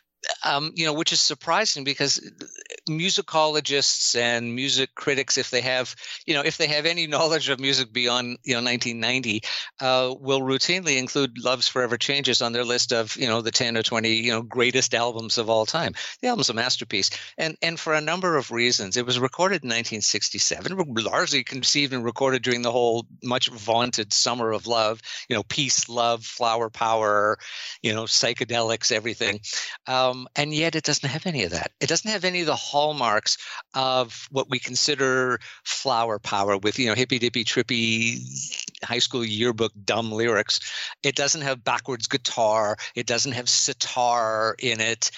Which is surprising, because musicologists and music critics, if they have any knowledge of music beyond 1990, will routinely include Love's Forever Changes on their list of the 10 or 20 greatest albums of all time. The album's a masterpiece, and for a number of reasons. It was recorded in 1967, largely conceived and recorded during the whole much vaunted Summer of Love. Peace, love, flower power, psychedelics, everything. And yet it doesn't have any of that. It doesn't have any of the hallmarks of what we consider flower power with, hippy-dippy, trippy, high school yearbook dumb lyrics. It doesn't have backwards guitar. It doesn't have sitar in it,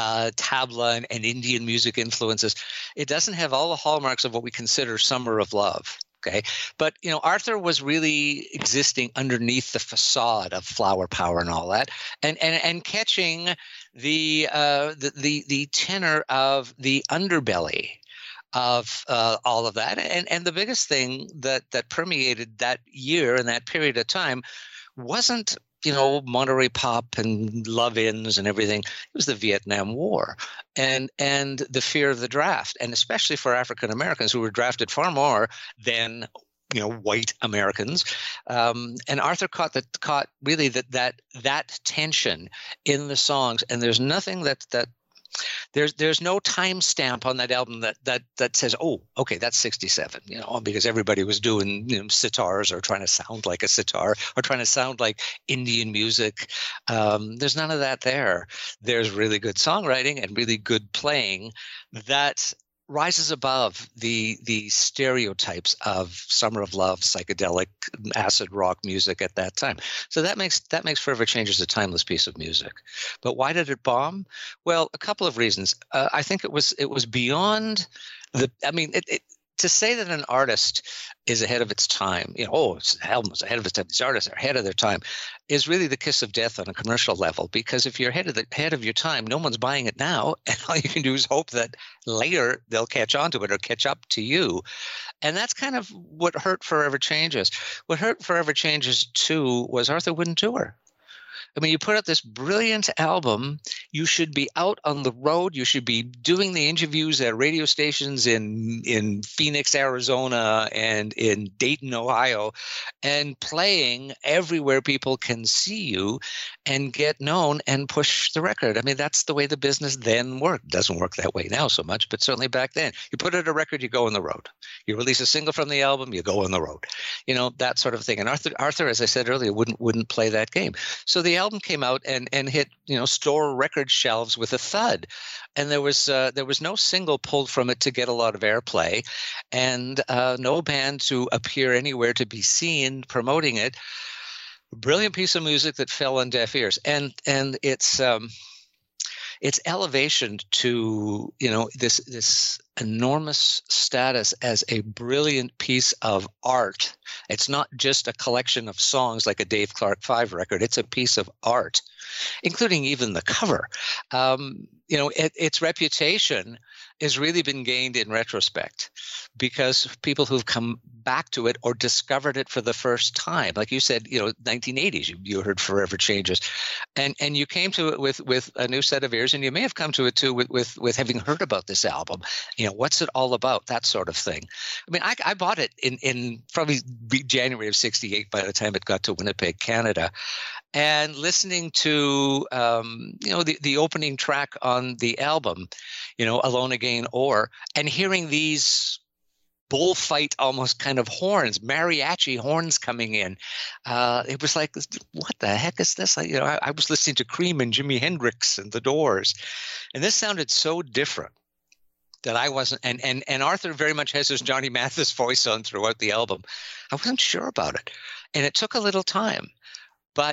tabla and Indian music influences. It doesn't have all the hallmarks of what we consider Summer of Love. Okay. But, Arthur was really existing underneath the facade of flower power and all that, and catching the tenor of the underbelly of all of that. And the biggest thing that permeated that year and that period of time wasn't, Monterey Pop and Love-Ins and everything. It was the Vietnam War and the fear of the draft, and especially for African Americans, who were drafted far more than white Americans. And Arthur caught really that tension in the songs. And there's nothing that there's no timestamp on that album that says, oh, okay, that's 67, because everybody was doing sitars or trying to sound like a sitar or trying to sound like Indian music. There's none of that there. There's really good songwriting and really good playing that rises above the stereotypes of Summer of Love, psychedelic, acid rock music at that time. So that makes Forever Changes a timeless piece of music. But why did it bomb? Well, a couple of reasons. I think it was beyond to say that an artist is ahead of its time, its album was ahead of its time, these artists are ahead of their time, is really the kiss of death on a commercial level. Because if you're ahead of your time, no one's buying it now, and all you can do is hope that later they'll catch on to it or catch up to you. And that's kind of what hurt Forever Changes. What hurt Forever Changes too was Arthur wouldn't tour. I mean, you put out this brilliant album, you should be out on the road, you should be doing the interviews at radio stations in Phoenix, Arizona, and in Dayton, Ohio, and playing everywhere people can see you and get known and push the record. I mean, that's the way the business then worked. It doesn't work that way now so much, but certainly back then. You put out a record, you go on the road. You release a single from the album, you go on the road. That sort of thing. And Arthur, as I said earlier, wouldn't play that game. So the album came out and hit store record shelves with a thud, and there was no single pulled from it to get a lot of airplay, and no band to appear anywhere to be seen promoting it. Brilliant piece of music that fell on deaf ears, and its elevation to this enormous status as a brilliant piece of art. It's not just a collection of songs like a Dave Clark 5 record. It's a piece of art, including even the cover. Its reputation has really been gained in retrospect because people who've come back to it or discovered it for the first time, like you said, 1980s, you heard Forever Changes, and you came to it with a new set of ears, and you may have come to it too with having heard about this album. What's it all about? That sort of thing. I mean, I bought it in probably January of '68 by the time it got to Winnipeg, Canada. And listening to, the opening track on the album, Alone Again, and hearing these bullfight almost kind of horns, mariachi horns coming in. It was like, what the heck is this? I was listening to Cream and Jimi Hendrix and The Doors, and this sounded so different that I wasn't, and Arthur very much has his Johnny Mathis voice on throughout the album. I wasn't sure about it. And it took a little time, but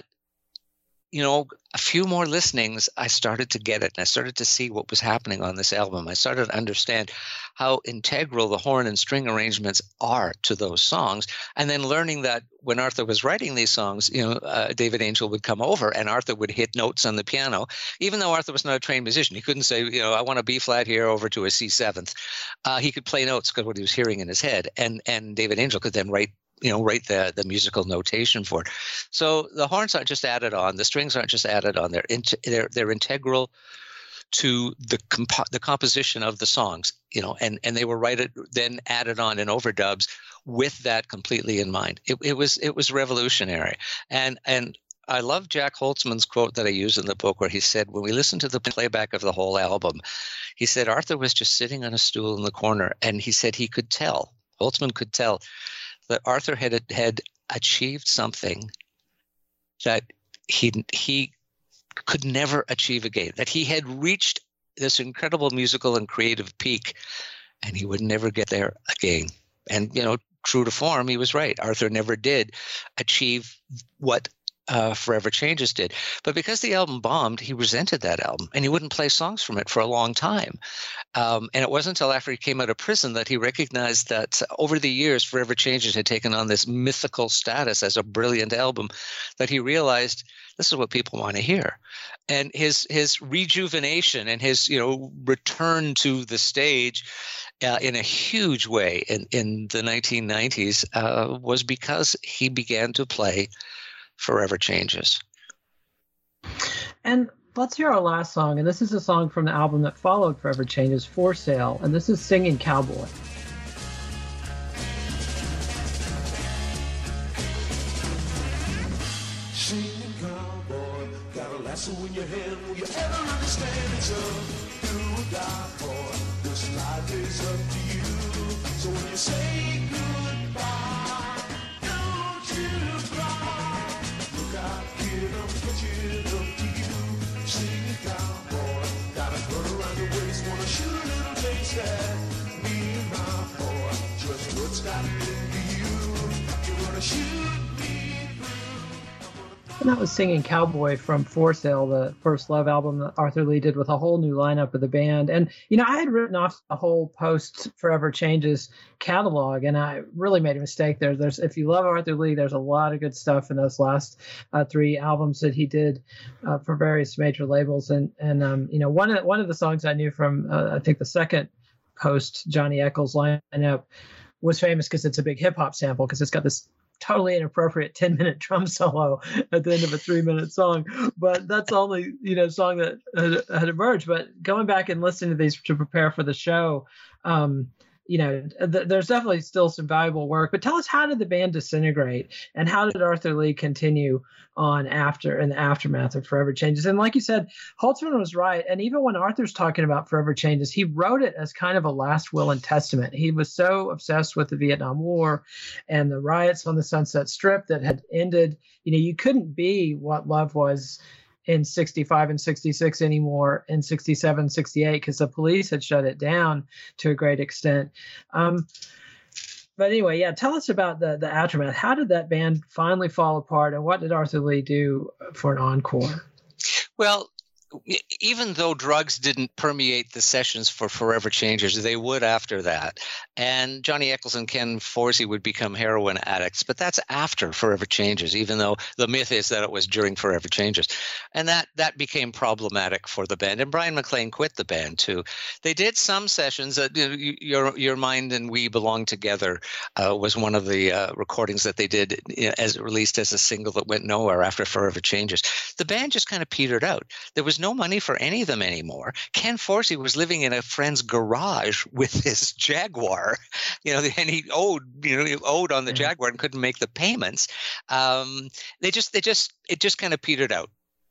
a few more listenings, I started to get it, and I started to see what was happening on this album. I started to understand how integral the horn and string arrangements are to those songs. And then learning that when Arthur was writing these songs, David Angel would come over and Arthur would hit notes on the piano. Even though Arthur was not a trained musician, he couldn't say, I want a B flat here over to a C7th. He could play notes because what he was hearing in his head. And David Angel could then write the musical notation for it. So the horns aren't just added on, the strings aren't just added on. They're integral to the composition of the songs, and they were then added on in overdubs with that completely in mind. It was revolutionary, and I love Jack Holtzman's quote that I use in the book, where he said, when we listened to the playback of the whole album, he said Arthur was just sitting on a stool in the corner, and he said Holtzman could tell that Arthur had achieved something that he could never achieve again, that he had reached this incredible musical and creative peak, and he would never get there again. And, true to form, he was right. Arthur never did achieve what Forever Changes did. But because the album bombed, he resented that album, and he wouldn't play songs from it for a long time. And it wasn't until after he came out of prison that he recognized that over the years, Forever Changes had taken on this mythical status as a brilliant album, that he realized this is what people want to hear. And his rejuvenation and his return to the stage in a huge way in the 1990s was because he began to play Forever Changes. And let's hear our last song, and this is a song from the album that followed Forever Changes, For Sale, and this is Singing Cowboy. Singing cowboy, got a lasso in your hand, will you ever understand it, son? will die for. This life is up to you. So when you say goodbye, don't you cry. Look out, kid, I'm catching up to you. Sing it down, boy. Got a gun around your waist, wanna shoot a little taste at me and my boy. Just what's got into you? You're gonna shoot me through. And that was Singing Cowboy from For Sale, the first Love album that Arthur Lee did with a whole new lineup of the band. And, you know, I had written off the whole post Forever Changes catalog, and I really made a mistake there. If you love Arthur Lee, there's a lot of good stuff in those last 3 albums that he did for various major labels. And you know, one of the songs I knew from, I think the second post Johnny Eccles lineup was famous because it's a big hip hop sample, because it's got this totally inappropriate 10-minute drum solo at the end of a 3-minute song. But that's the only, you know, song that had emerged. But going back and listening to these to prepare for the show, you know, there's definitely still some valuable work. But tell us, how did the band disintegrate, and how did Arthur Lee continue on in the aftermath of Forever Changes? And like you said, Holtzman was right. And even when Arthur's talking about Forever Changes, he wrote it as kind of a last will and testament. He was so obsessed with the Vietnam War and the riots on the Sunset Strip that had ended. You know, you couldn't be what love was in 65 and 66 anymore, in 67, 68, because the police had shut it down to a great extent. But anyway, yeah, tell us about the aftermath. How did that band finally fall apart, and what did Arthur Lee do for an encore? Well, even though drugs didn't permeate the sessions for Forever Changers, they would after that. And Johnny Eccles and Ken Forsey would become heroin addicts, but that's after Forever Changes, even though the myth is that it was during Forever Changes. And that became problematic for the band. And Brian McLean quit the band too. They did some sessions. Your Mind and We Belong Together was one of the recordings that they did as released as a single that went nowhere after Forever Changes. The band just kind of petered out. There was no money for any of them anymore. Ken Forsey was living in a friend's garage with his Jaguar, you know, and he owed on the Jaguar and couldn't make the payments. It just kind of petered out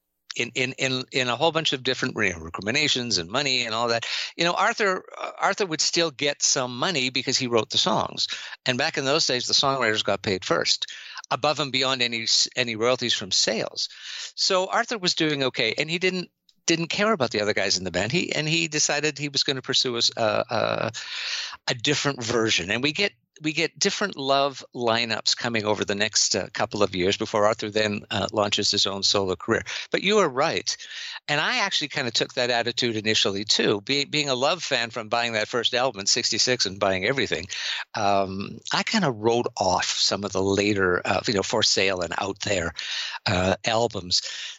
in a whole bunch of different recriminations and money and all that. You know, Arthur would still get some money because he wrote the songs, and back in those days, the songwriters got paid first, above and beyond any royalties from sales. So Arthur was doing okay, and he didn't care about the other guys in the band. He decided he was going to pursue a different version, and we get different Love lineups coming over the next couple of years before Arthur then launches his own solo career. But you are right. And I actually kind of took that attitude initially too. Being a Love fan from buying that first album in 66 and buying everything, I kind of wrote off some of the later, For Sale and Out There albums.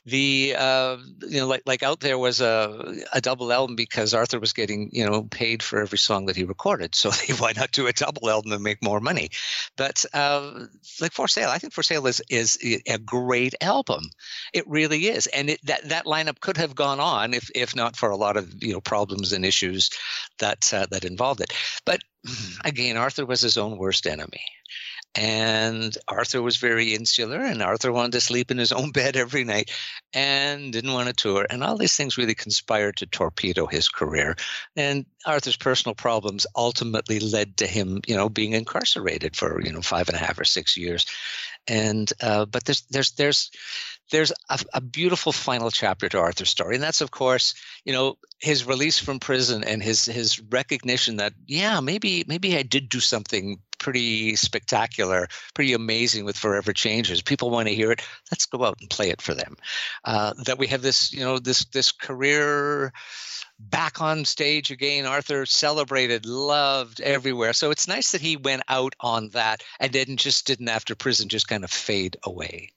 Like Out There was a double album because Arthur was getting, paid for every song that he recorded. So why not do a double album and make more money? But like For Sale, I think For Sale is a great album. It really is. And that lineup could have gone on if not for a lot of problems and issues that involved it. But again, Arthur was his own worst enemy. And Arthur was very insular, and Arthur wanted to sleep in his own bed every night and didn't want to tour. And all these things really conspired to torpedo his career. And Arthur's personal problems ultimately led to him, being incarcerated for, 5.5 or 6 years. And but there's a beautiful final chapter to Arthur's story. And that's, of course, his release from prison and his recognition that, maybe I did do something pretty spectacular, pretty amazing with Forever Changes. People want to hear it. Let's go out and play it for them. That we have this, this career back on stage again. Arthur celebrated, loved everywhere. So it's nice that he went out on that and didn't after prison just kind of fade away.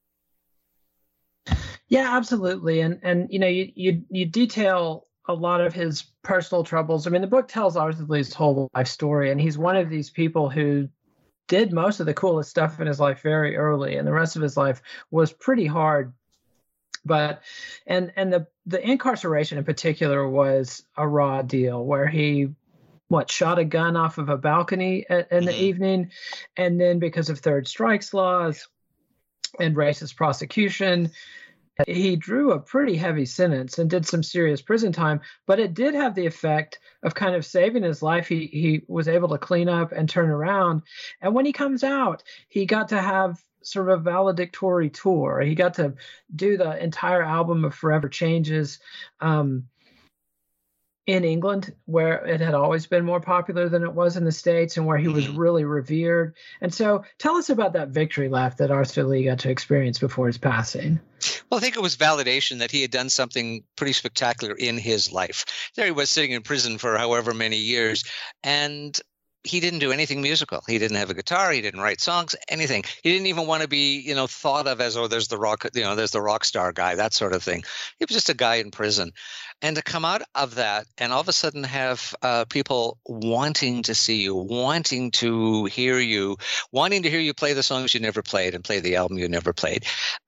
Yeah, absolutely. And you detail a lot of his personal troubles. I mean, the book tells Arthur Lee's whole life story, and he's one of these people who did most of the coolest stuff in his life very early, and the rest of his life was pretty hard. But and the incarceration in particular was a raw deal, where he shot a gun off of a balcony in the evening, and then because of third strikes laws and racist prosecution He drew a pretty heavy sentence and did some serious prison time, but it did have the effect of kind of saving his life. He was able to clean up and turn around. And when he comes out, he got to have sort of a valedictory tour. He got to do the entire album of Forever Changes in England, where it had always been more popular than it was in the States, and where he was really revered. And so tell us about that victory lap that Arthur Lee got to experience before his passing. Well, I think it was validation that he had done something pretty spectacular in his life. There he was sitting in prison for however many years, and he didn't do anything musical. He didn't have a guitar. He didn't write songs, anything. He didn't even want to be, thought of as, there's the rock star guy, that sort of thing. He was just a guy in prison. And to come out of that and all of a sudden have people wanting to see you, wanting to hear you play the songs you never played and play the album you never played.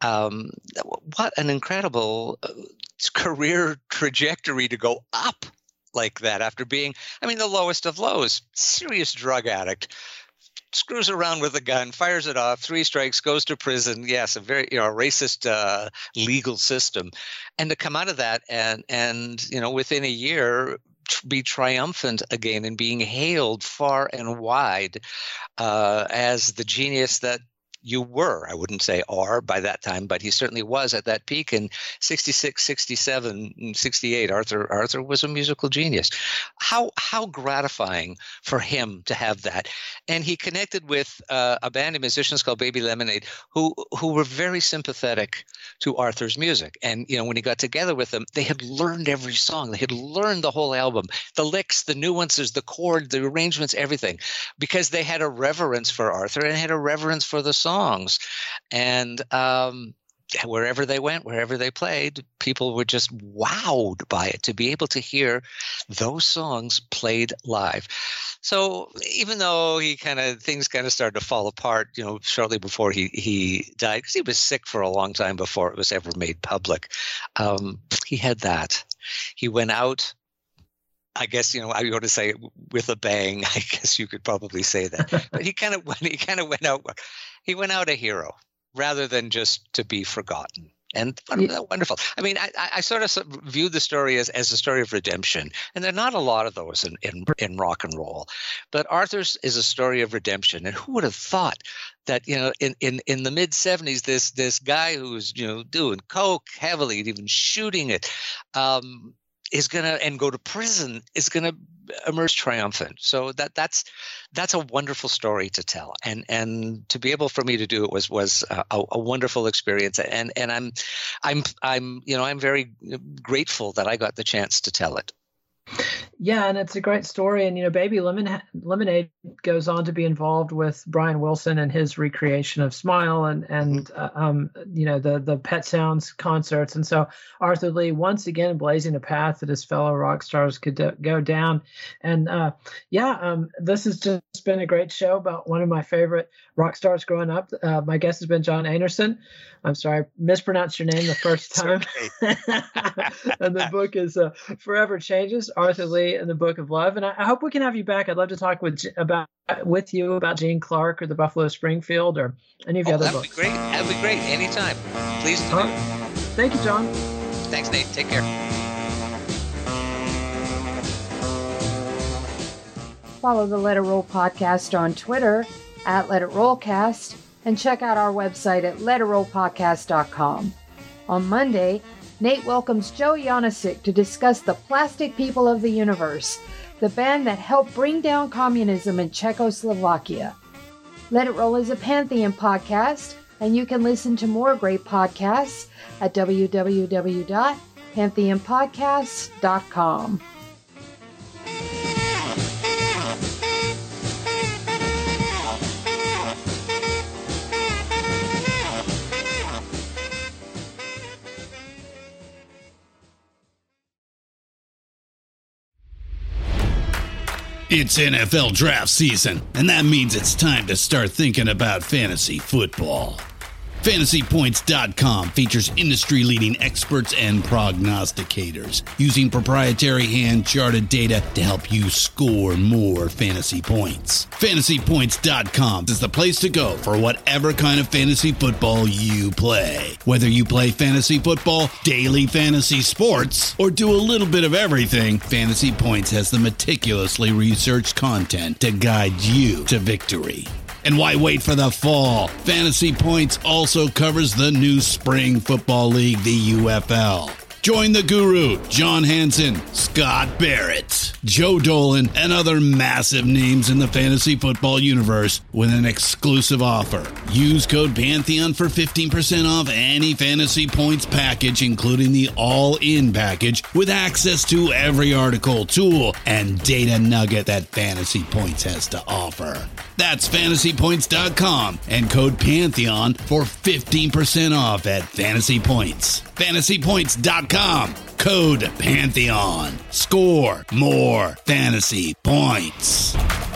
What an incredible career trajectory to go up like that after being, the lowest of lows, serious drug addict, screws around with a gun, fires it off, 3 strikes, goes to prison. Yes, a very racist legal system. And to come out of that and within a year be triumphant again and being hailed far and wide as the genius that you were. I wouldn't say are by that time, but he certainly was at that peak in 66, 67, 68. Arthur was a musical genius. How gratifying for him to have that. And he connected with a band of musicians called Baby Lemonade who were very sympathetic to Arthur's music. And, when he got together with them, they had learned every song. They had learned the whole album, the licks, the nuances, the chord, the arrangements, everything, because they had a reverence for Arthur and had a reverence for the songs. And wherever they went, wherever they played, people were just wowed by it, to be able to hear those songs played live. So even though things started to fall apart, shortly before he died, because he was sick for a long time before it was ever made public, he had that. He went out, I guess, I want to say with a bang. I guess you could probably say that. But he kind of went out. He went out a hero rather than just to be forgotten. And wonderful. I sort of view the story as a story of redemption. And there are not a lot of those in rock and roll. But Arthur's is a story of redemption. And who would have thought that, in the mid-70s, this guy who's, doing coke heavily and even shooting it, is going to, and go to prison, is going to emerge triumphant. So that's a wonderful story to tell. And to be able for me to do it was a wonderful experience. And I'm very grateful that I got the chance to tell it. Yeah, and it's a great story. And, Baby Lemonade goes on to be involved with Brian Wilson and his recreation of Smile and the Pet Sounds concerts. And so Arthur Lee, once again, blazing a path that his fellow rock stars could go down. And this has just been a great show about one of my favorite rock stars growing up. My guest has been John Anderson. I'm sorry, I mispronounced your name the first time. And the book is Forever Changes, Arthur Lee and the Book of Love. And I hope we can have you back. I'd love to talk with you about Gene Clark or the Buffalo Springfield or any of the other books. That'd be great. Anytime. Please do. Thank you, John. Thanks, Nate. Take care. Follow the Let It Roll podcast on Twitter at Let It Rollcast and check out our website at letitrollpodcast.com. On Monday, Nate welcomes Joe Janasic to discuss the Plastic People of the Universe, the band that helped bring down communism in Czechoslovakia. Let It Roll is a Pantheon podcast, and you can listen to more great podcasts at www.pantheonpodcasts.com. It's NFL draft season, and that means it's time to start thinking about fantasy football. FantasyPoints.com features industry-leading experts and prognosticators using proprietary hand-charted data to help you score more fantasy points. FantasyPoints.com is the place to go for whatever kind of fantasy football you play. Whether you play fantasy football, daily fantasy sports, or do a little bit of everything, Fantasy Points has the meticulously researched content to guide you to victory. And why wait for the fall? Fantasy Points also covers the new spring football league, the UFL. Join the guru, John Hansen, Scott Barrett, Joe Dolan, and other massive names in the fantasy football universe with an exclusive offer. Use code Pantheon for 15% off any Fantasy Points package, including the all-in package, with access to every article, tool, and data nugget that Fantasy Points has to offer. That's FantasyPoints.com and code Pantheon for 15% off at Fantasy Points. FantasyPoints.com, code Pantheon. Score more fantasy points.